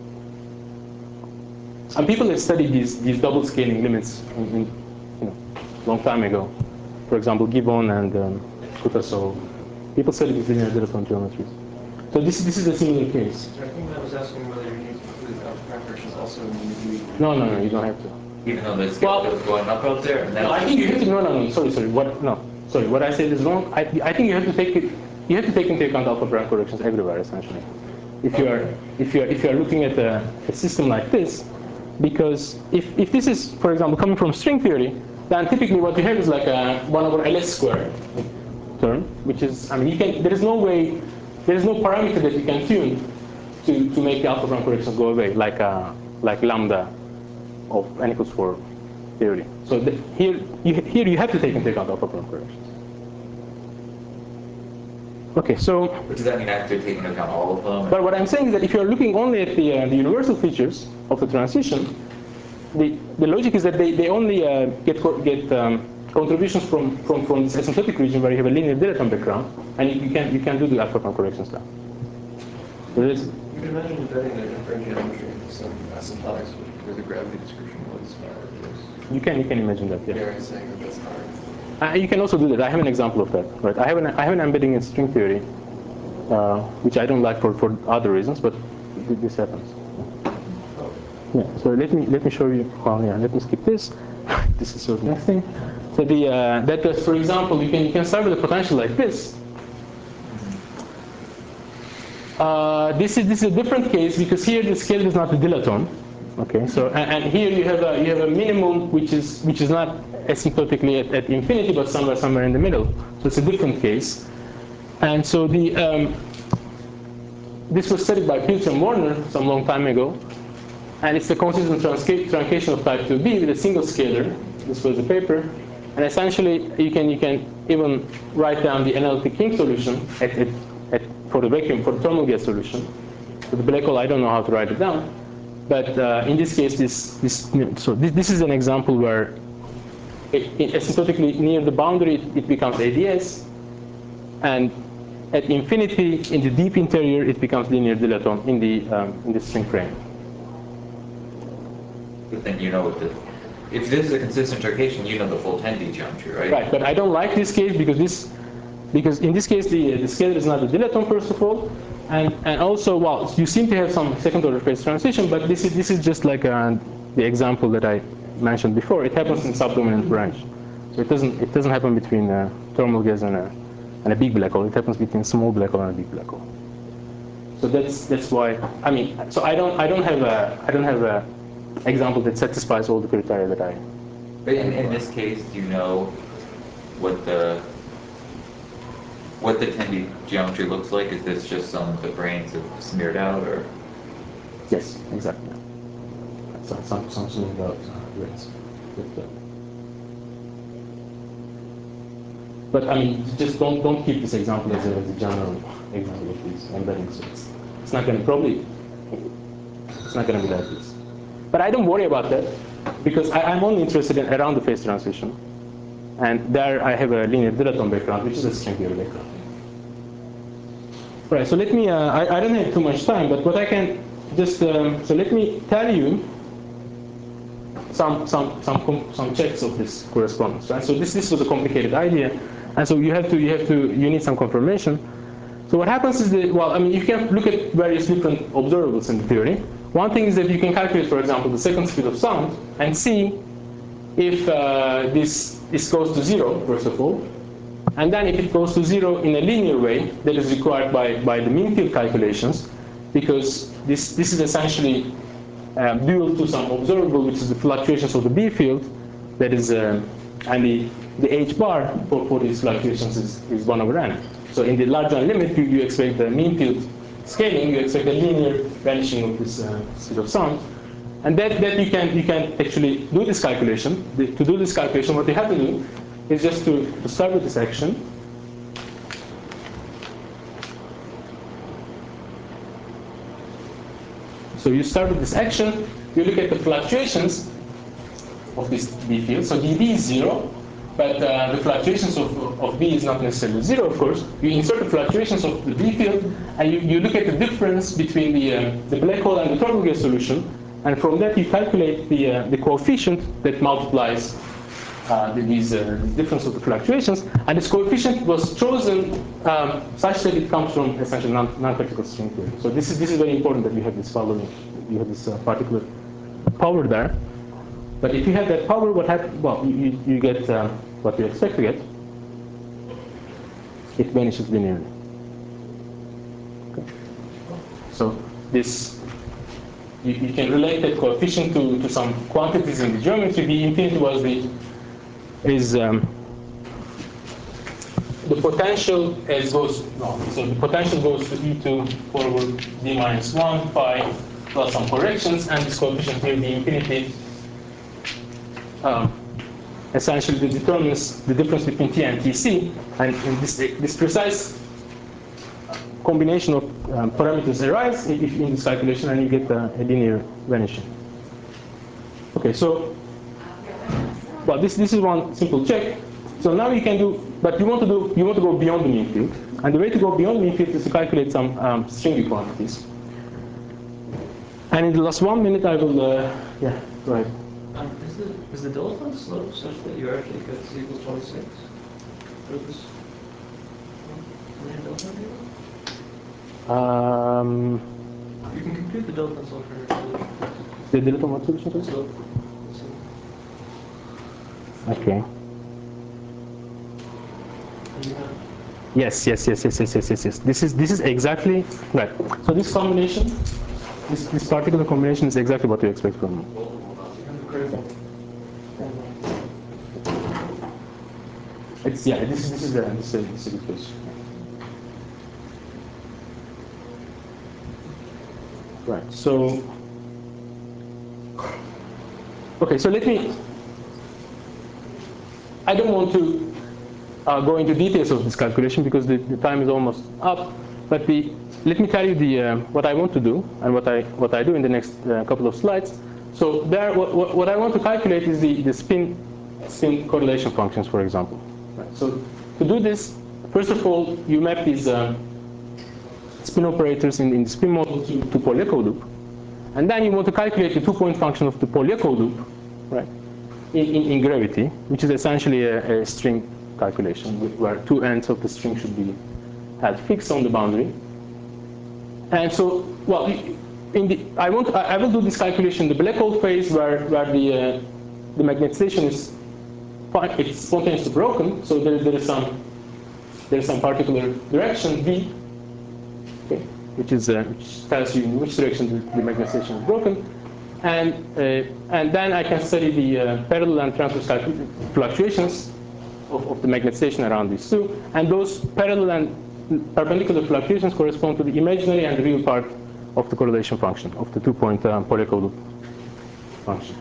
And people have studied these double scaling limits in long time ago. For example, Gibbon and Kutasow. People studied these linear dilaton geometries. So this is a similar case. I think I was asking whether you need to include alpha prime corrections also in the No, you don't have to. Even though the scale field is going up out there? No, I think you have to. No. Sorry. What I said is wrong. I think you have to take it. You have to take into account alpha prime corrections everywhere, essentially. If you are looking at a system like this. Because if this is, for example, coming from string theory, then typically what you have is like a 1 over ls squared term, which is, I mean, there is no parameter that you can tune to make the alpha prime corrections go away, like lambda of n equals 4 theory. So here you have to take into account alpha prime corrections. Okay, so. But does that mean I have to take into account all of them? But what I'm saying is that if you're looking only at the universal features of the transition, the logic is that they only get contributions from this asymptotic region where you have a linear dilaton background, and you can do the alpha prime corrections now. So you can imagine embedding a different geometry into some asymptotics where the gravity description was you can imagine that, yeah. You're saying that that's hard. You can also do that. I have an example of that. Right? I have an embedding in string theory, which I don't like for other reasons, but this happens. Yeah. So let me show you. Well, yeah. Let me skip this. This is sort of the next thing. So that goes, for example, you can start with a potential like this. This is a different case because here the scale is not the dilaton. Okay, so and here you have a minimum which is not asymptotically at infinity, but somewhere in the middle. So it's a different case. And so this was studied by Pilcher and Warner some long time ago, and it's a consistent truncation of type 2b with a single scalar. This was the paper, and essentially you can even write down the analytic king solution for the vacuum for the thermal gas solution. For the black hole, I don't know how to write it down. But in this case, this is an example where asymptotically near the boundary it becomes ADS, and at infinity in the deep interior it becomes linear dilaton in the string frame. But then if this is a consistent truncation, you know the full 10D geometry, right? Right, but I don't like this case because in this case the scalar is not a dilaton first of all. And also, well, you seem to have some second order phase transition, but this is just like the example that I mentioned before. It happens in subdominant branch, so it doesn't happen between thermal gas and a big black hole. It happens between a small black hole and a big black hole. So that's why I mean. So I don't have a example that satisfies all the criteria that I. But in this case, do you know what the 10D geometry looks like? Is this just some of the branes have smeared out, or? Yes, exactly. Some smeared out branes. But I mean, just don't keep this example as a general example of these embeddings. It's not going to be like this. But I don't worry about that because I'm only interested in around the phase transition, and there I have a linear dilaton background, which is a string theory background. Right, so let me, I don't have too much time, but what I can just, so let me tell you some checks of this correspondence, right? So this was a complicated idea, and so you need some confirmation. So what happens is that, well, I mean, you can look at various different observables in the theory. One thing is that you can calculate, for example, the second speed of sound and see if this goes to 0, first of all. And then if it goes to 0 in a linear way, that is required by the mean field calculations, because this is essentially dual to some observable, which is the fluctuations of the B field, that is, and the H bar for these fluctuations is 1 over n. So in the large N limit, you expect the mean field scaling, you expect a linear vanishing of this speed of sound. And that you can actually do this calculation. To do this calculation, what you have to do is just to start with this action. So you start with this action, you look at the fluctuations of this B field. So dB is 0, but the fluctuations of B is not necessarily 0, of course. You insert the fluctuations of the B field, and you look at the difference between the black hole and the total gas solution. And from that, you calculate the coefficient that multiplies this difference of the fluctuations. And this coefficient was chosen such that it comes from essentially non-practical string theory. So this is very important that you have this following, you have this particular power there. But if you have that power, what happens? Well, you get what you expect to get. It vanishes linearly. Okay. So this. You can relate that coefficient to some quantities in the geometry. The infinity was the potential as goes no. So the potential goes to e2 forward d minus 1 pi plus some corrections, and this coefficient here, the infinity, essentially determines the difference between t and tc, and in this precise combination of parameters arise in this calculation, and you get a linear vanishing. Okay, so well, this is one simple check. So now you can do, but you want to go beyond the mean field, and the way to go beyond the mean field is to calculate some stringy quantities. And in the last 1 minute, I will yeah, go ahead. Is the Delafonte slope such that you actually get c equals 26 for this Delafonte table? You can compute the Delafonte slope for your solution. The Delafonte solution? Slope. Okay. Yes. This is exactly right. So this combination, this particular combination is exactly what you expect from me. It's this is a good question. Right. So okay. So let me. I don't want to go into details of this calculation because the time is almost up. But let me tell you what I want to do and what I do in the next couple of slides. So there, what I want to calculate is the spin correlation functions, for example. Right. So to do this, first of all, you map these spin operators in the spin model to Polyakov loop, and then you want to calculate the 2-point function of the Polyakov loop, right? In gravity, which is essentially a string calculation where 2 ends of the string should be held fixed on the boundary. And so, well, I will do this calculation in the black hole phase where the magnetization is spontaneously broken. So there is some particular direction v, okay, which tells you in which direction the magnetization is broken. And then I can study the parallel and transverse fluctuations of the magnetization around these two. And those parallel and perpendicular fluctuations correspond to the imaginary and the real part of the correlation function, of the 2-point Polyakov loop function.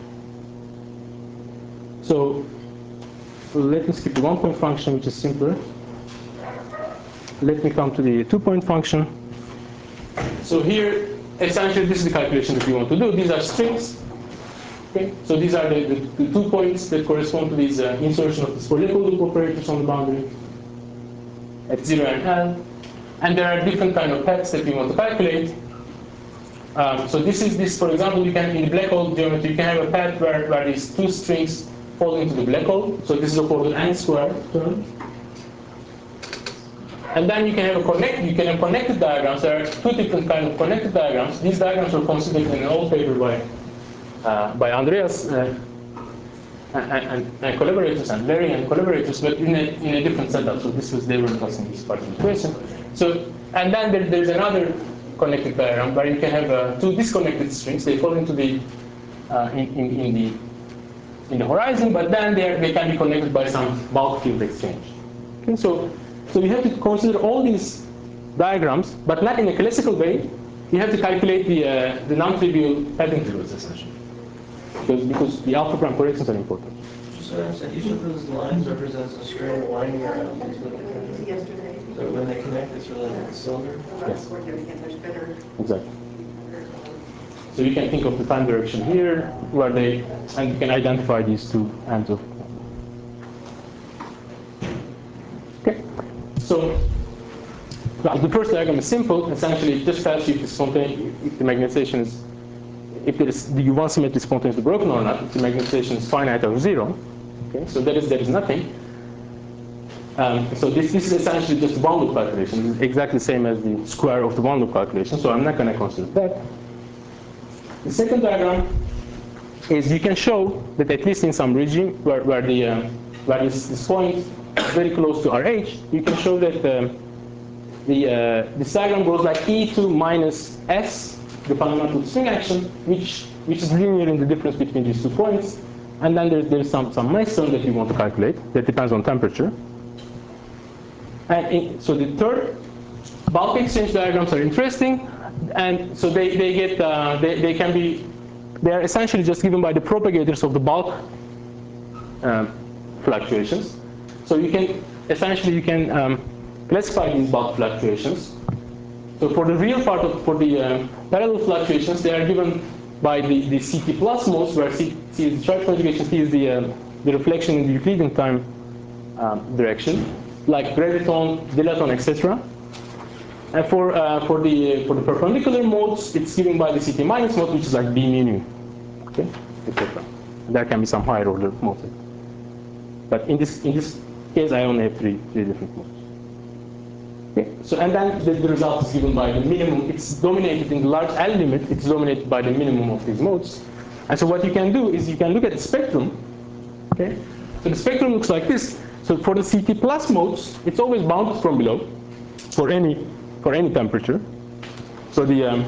So let me skip the 1-point function, which is simpler. Let me come to the 2-point function. So here, essentially, this is the calculation that we want to do. These are strings. Okay? So these are the 2 points that correspond to these insertion of the Polyakov loop operators on the boundary at 0 and L. And there are different kind of paths that we want to calculate. So this, for example, you can, in the black hole geometry, you can have a path where these 2 strings fall into the black hole. So this is a order n squared term. And then you can have connected diagrams. There are two different kinds of connected diagrams. These diagrams were considered in an old paper by Andreas and collaborators, and Larry and collaborators, but in a different setup. So they were discussing this particular question. So, and then there's another connected diagram where you can have two disconnected strings. They fall into the in the horizon, but then they can be connected by some bulk field exchange. Okay, so you have to consider all these diagrams, but not in a classical way. You have to calculate the non-trivial path integrals essentially, because the alpha prime corrections are important. So I said each of those lines represents a string winding around these little connectors. So when they connect, it's really like a cylinder. Yes. Exactly. So you can think of the time direction here, and you can identify these two ends of. Okay. So the first diagram is simple. Essentially, it just tells you if the magnetization is, if there is the U1 symmetry spontaneously broken or not. If the magnetization is finite or zero. Okay. So there is nothing. So this is essentially just one loop calculation. It's exactly the same as the square of the one loop calculation. So I'm not going to consider that. The second diagram is you can show that at least in some region where this point is very close to RH, you can show that this diagram goes like E2 minus S, the fundamental string action, which is linear in the difference between these 2 points. And then there's some mass term that you want to calculate that depends on temperature. And so the third, bulk exchange diagrams are interesting. And so they are essentially just given by the propagators of the bulk fluctuations. So you can classify these bulk fluctuations. So for the real part for the parallel fluctuations, they are given by the CT plus modes, where C is the charge conjugation, T is the reflection in the Euclidean time direction, like graviton, dilaton, etc. And for the perpendicular modes, it's given by the CT minus mode, which is like B mu, okay, etc. There can be some higher order modes, but in this case, I only have three different modes. Okay. So and then the result is given by the minimum. It's dominated in the large L limit. It's dominated by the minimum of these modes. And so what you can do is you can look at the spectrum. Okay. So the spectrum looks like this. So for the CT plus modes, it's always bounded from below for any temperature. So you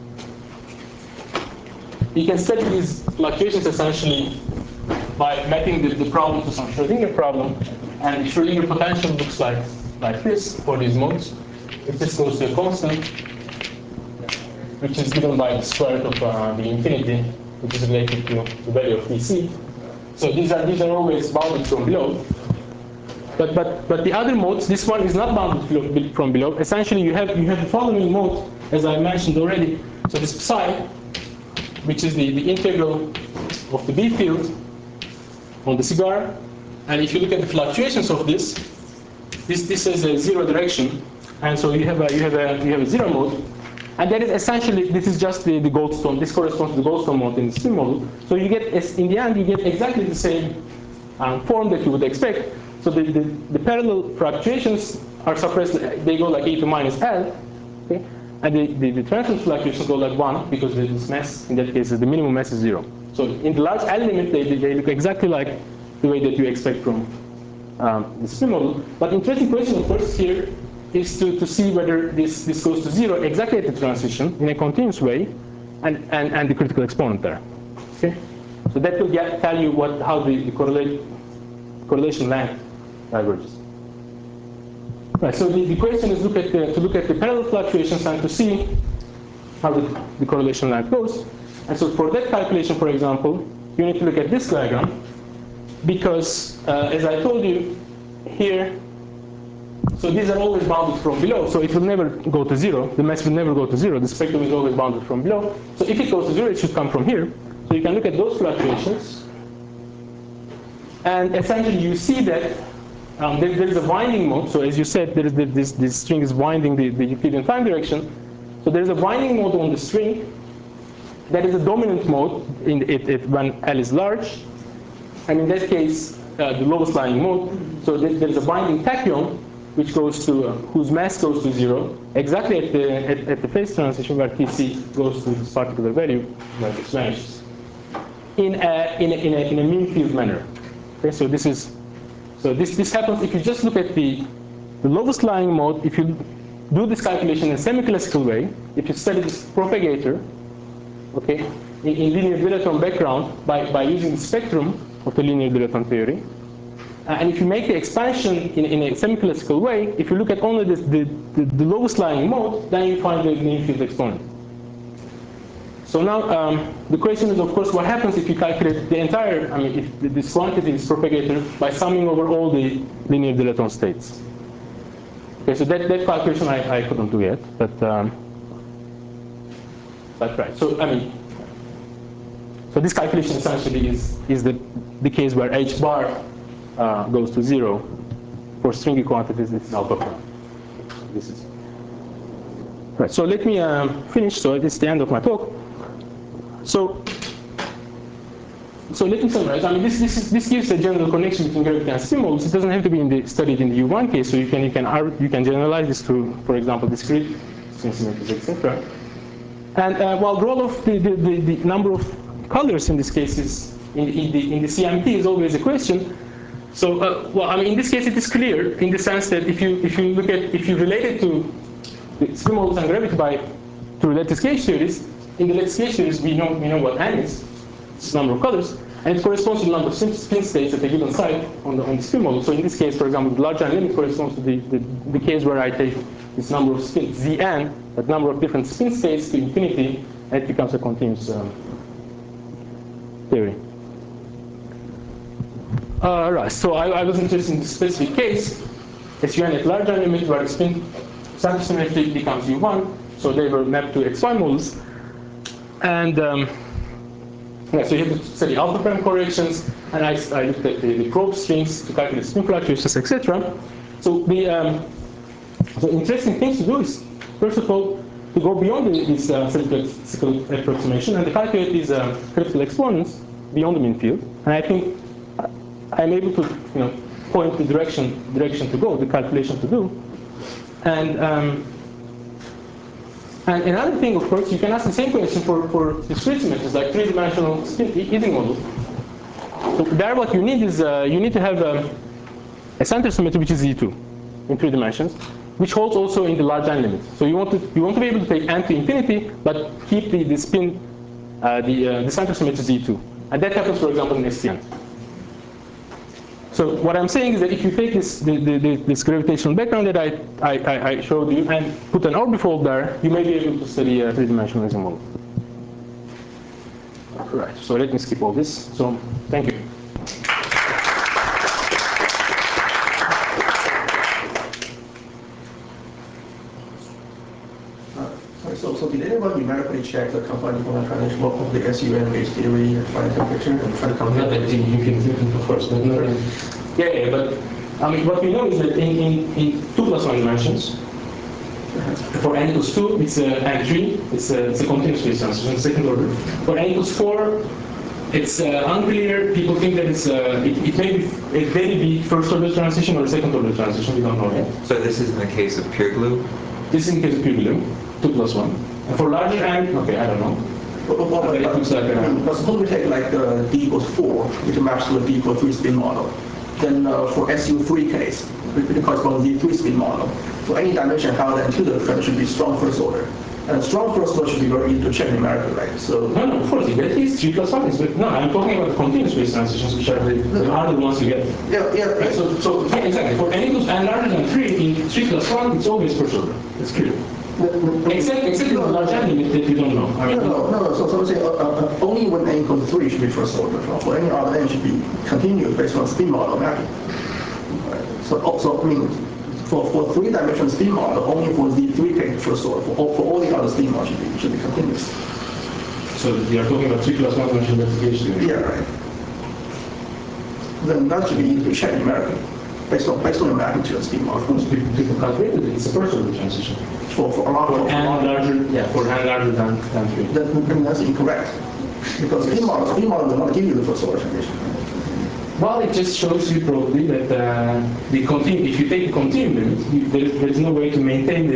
can study these fluctuations essentially by mapping the problem to some Schrodinger problem, and the Schrodinger potential looks like this for these modes. If this goes to a constant, which is given by the square root of the infinity, which is related to the value of Tc. So these are always bounded from below. But the other modes, this one is not bounded from below. Essentially, you have the following mode, as I mentioned already. So this psi, which is the integral of the B field on the cigar, and if you look at the fluctuations of this is a zero direction, and so you have a zero mode, and that is essentially, this is just the Goldstone. This corresponds to the Goldstone mode in the spin model. So you get, in the end, you get exactly the same form that you would expect. So the parallel fluctuations are suppressed. They go like e to minus L, okay? And the transverse fluctuations go like 1, because this mass, in that case, the minimum mass is 0. So in the large L limit, they look exactly like the way that you expect from the spin model. But interesting question, of course, here is to see whether this goes to 0 exactly at the transition in a continuous way, and the critical exponent there. Okay, so that will tell you how the correlation length diverges. Right. So the question is to look at the parallel fluctuations and to see how the correlation length goes. And so for that calculation, for example, you need to look at this diagram, because as I told you here, so these are always bounded from below, so it will never go to 0. The mass will never go to 0. The spectrum is always bounded from below. So if it goes to 0, it should come from here. So you can look at those fluctuations, and essentially you see that there is a winding mode. So as you said, there is this string is winding the Euclidean time direction. So there is a winding mode on the string. That is a dominant mode when L is large, and in that case, the lowest lying mode. So there is a winding tachyon, which goes to whose mass goes to 0, exactly at the phase transition where Tc goes to this particular value, where it vanishes, in a mean field manner. Okay, so this happens if you just look at the lowest lying mode. If you do this calculation in a semi-classical way, if you study this propagator, okay, in linear dilaton background by using the spectrum of the linear dilaton theory, and if you make the expansion in a semi-classical way, if you look at only the lowest lying mode, then you find the mean field exponent. So now the question is, of course, what happens if you calculate the entire, if this quantity is propagated by summing over all the linear dilaton states? Okay, so that calculation I couldn't do yet, but right. So so this calculation essentially is the case where h bar goes to 0 for stringy quantities. This is alpha prime. This is right. So let me finish. So it's the end of my talk. So let me summarize. This gives a general connection between gravity and spin models. It doesn't have to be studied in the U1 case. So you can generalize this to, for example, discrete spin symmetries, etc. And while the role of the number of colors in this case is in the CMP is always a question. So in this case it is clear in the sense that if you relate it to the spin models and gravity through lattice gauge theories, in the lattice gauge theories we know what n is. It's the number of colors, and it corresponds to the number of spin states at a given site on the spin model. So in this case, for example, the large n limit corresponds to the case where I take this number of spins, Zn, that number of different spin states to infinity, and it becomes a continuous theory. Right, so I was interested in this specific case, SUN at large n limit where the spin center symmetry becomes U1, so they were mapped to XY models. And so you have to study alpha prime corrections, and I looked at the probe strings to calculate spin fluctuations, etc. So the interesting thing to do is, first of all, to go beyond this semi-classical approximation and to calculate these critical exponents beyond the mean field. And I think I'm able to point the direction to go, the calculation to do. And another thing, of course, you can ask the same question for discrete symmetries, like three-dimensional Ising model. So there what you need is, you need to have a center symmetry which is Z2 in 3 dimensions, which holds also in the large n limit. So you want to be able to take n to infinity, but keep the spin, the center symmetry Z2. And that happens, for example, in SCN. So what I'm saying is that if you take this gravitational background that I showed you and put an orbifold there, you may be able to study a 3-dimensional Ising model. Right. So let me skip all this. So thank you. So did anyone numerically check the confining point transition of the SUN gauge theory and find the picture and try to come Not that you can, of course, but not. Yeah, but what we know is that in 2+1 dimensions, for n equals 2, it's n3, it's a continuous phase transition, second order. For n equals 4, it's unclear. People think that it may be first order transition or second order transition. We don't know yet. So this is in the case of pure glue? This is in the case of pure glue, 2+1. And for larger n, okay, I don't know. But it looks like suppose we take like d equals 4, which maps to a d equals 3 spin model. Then for SU3 case, it corresponds to the 3 spin model. For any dimension higher than 2, the trend should be strong first order. And strong first order should be very easy to check numerically, right? So no, of course, in that case, 3+1 is no. I'm talking about the continuous phase transitions, which are the harder ones to get. Yeah. Right, so exactly for n equals n larger than 3 in 3+1, it's always first order. It's clear. Except in the large n limit that you don't know. No. So we say only when n equals 3 should be first order. For any other n should be continuous based on spin model mapping. Right. So I mean, for 3-dimensional spin model, only for Z3 case first order. For all the other spin models should be continuous. So you are talking about 3+1 dimensional investigation. Yeah, right. Then that should be easy to check numerically. Based on the magnitude of spin model. Of course, people calculate it. It's a first order transition. For n larger than 3. Then that's incorrect. Because spin model will not give you the first order transition. Well, it just shows you probably that if you take the continuum limit, there is no way to maintain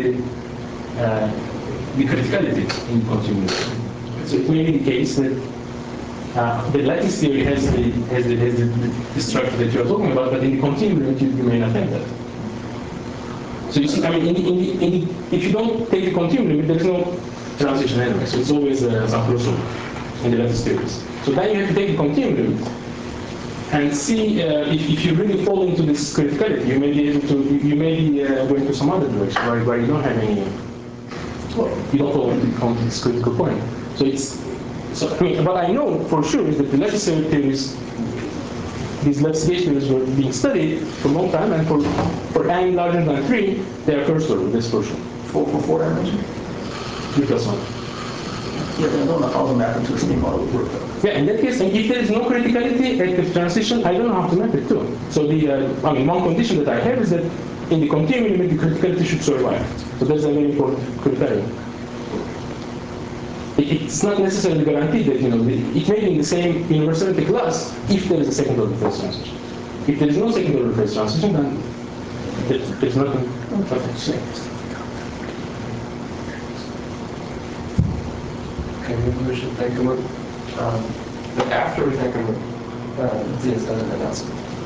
the criticality in the continuum limit. So it may be the case that the lattice theory has the structure that you are talking about, but in the continuum limit you may not have that. So you see, I mean, if you don't take the continuum limit, there is no transition anyway. So it's always some crossover in the lattice theories. So then you have to take the continuum limit and see if you really fall into this criticality. You may be able to. You may be going to some other direction where you don't have any. Well, you don't fall into this critical point. So it's. So I mean, what I know for sure is that the lattice theories, these lattice gauge theories were being studied for a long time, and for n larger than 3, they are cursor. That's for sure. For 4 dimensions? 3 plus 1. Yeah, I don't know how the map into a spin model would work. Yeah, in that case, and if there is no criticality at the transition, I don't know how to map it too. So one condition that I have is that in the continuum limit, the criticality should survive. So that's a very important criterion. It's not necessarily guaranteed that it may be in the same universality class if there is a second order phase transition. If there is no second order phase transition, then there's nothing to say. Okay, maybe we should thank him. But after we thank him, Diaz done an announcement.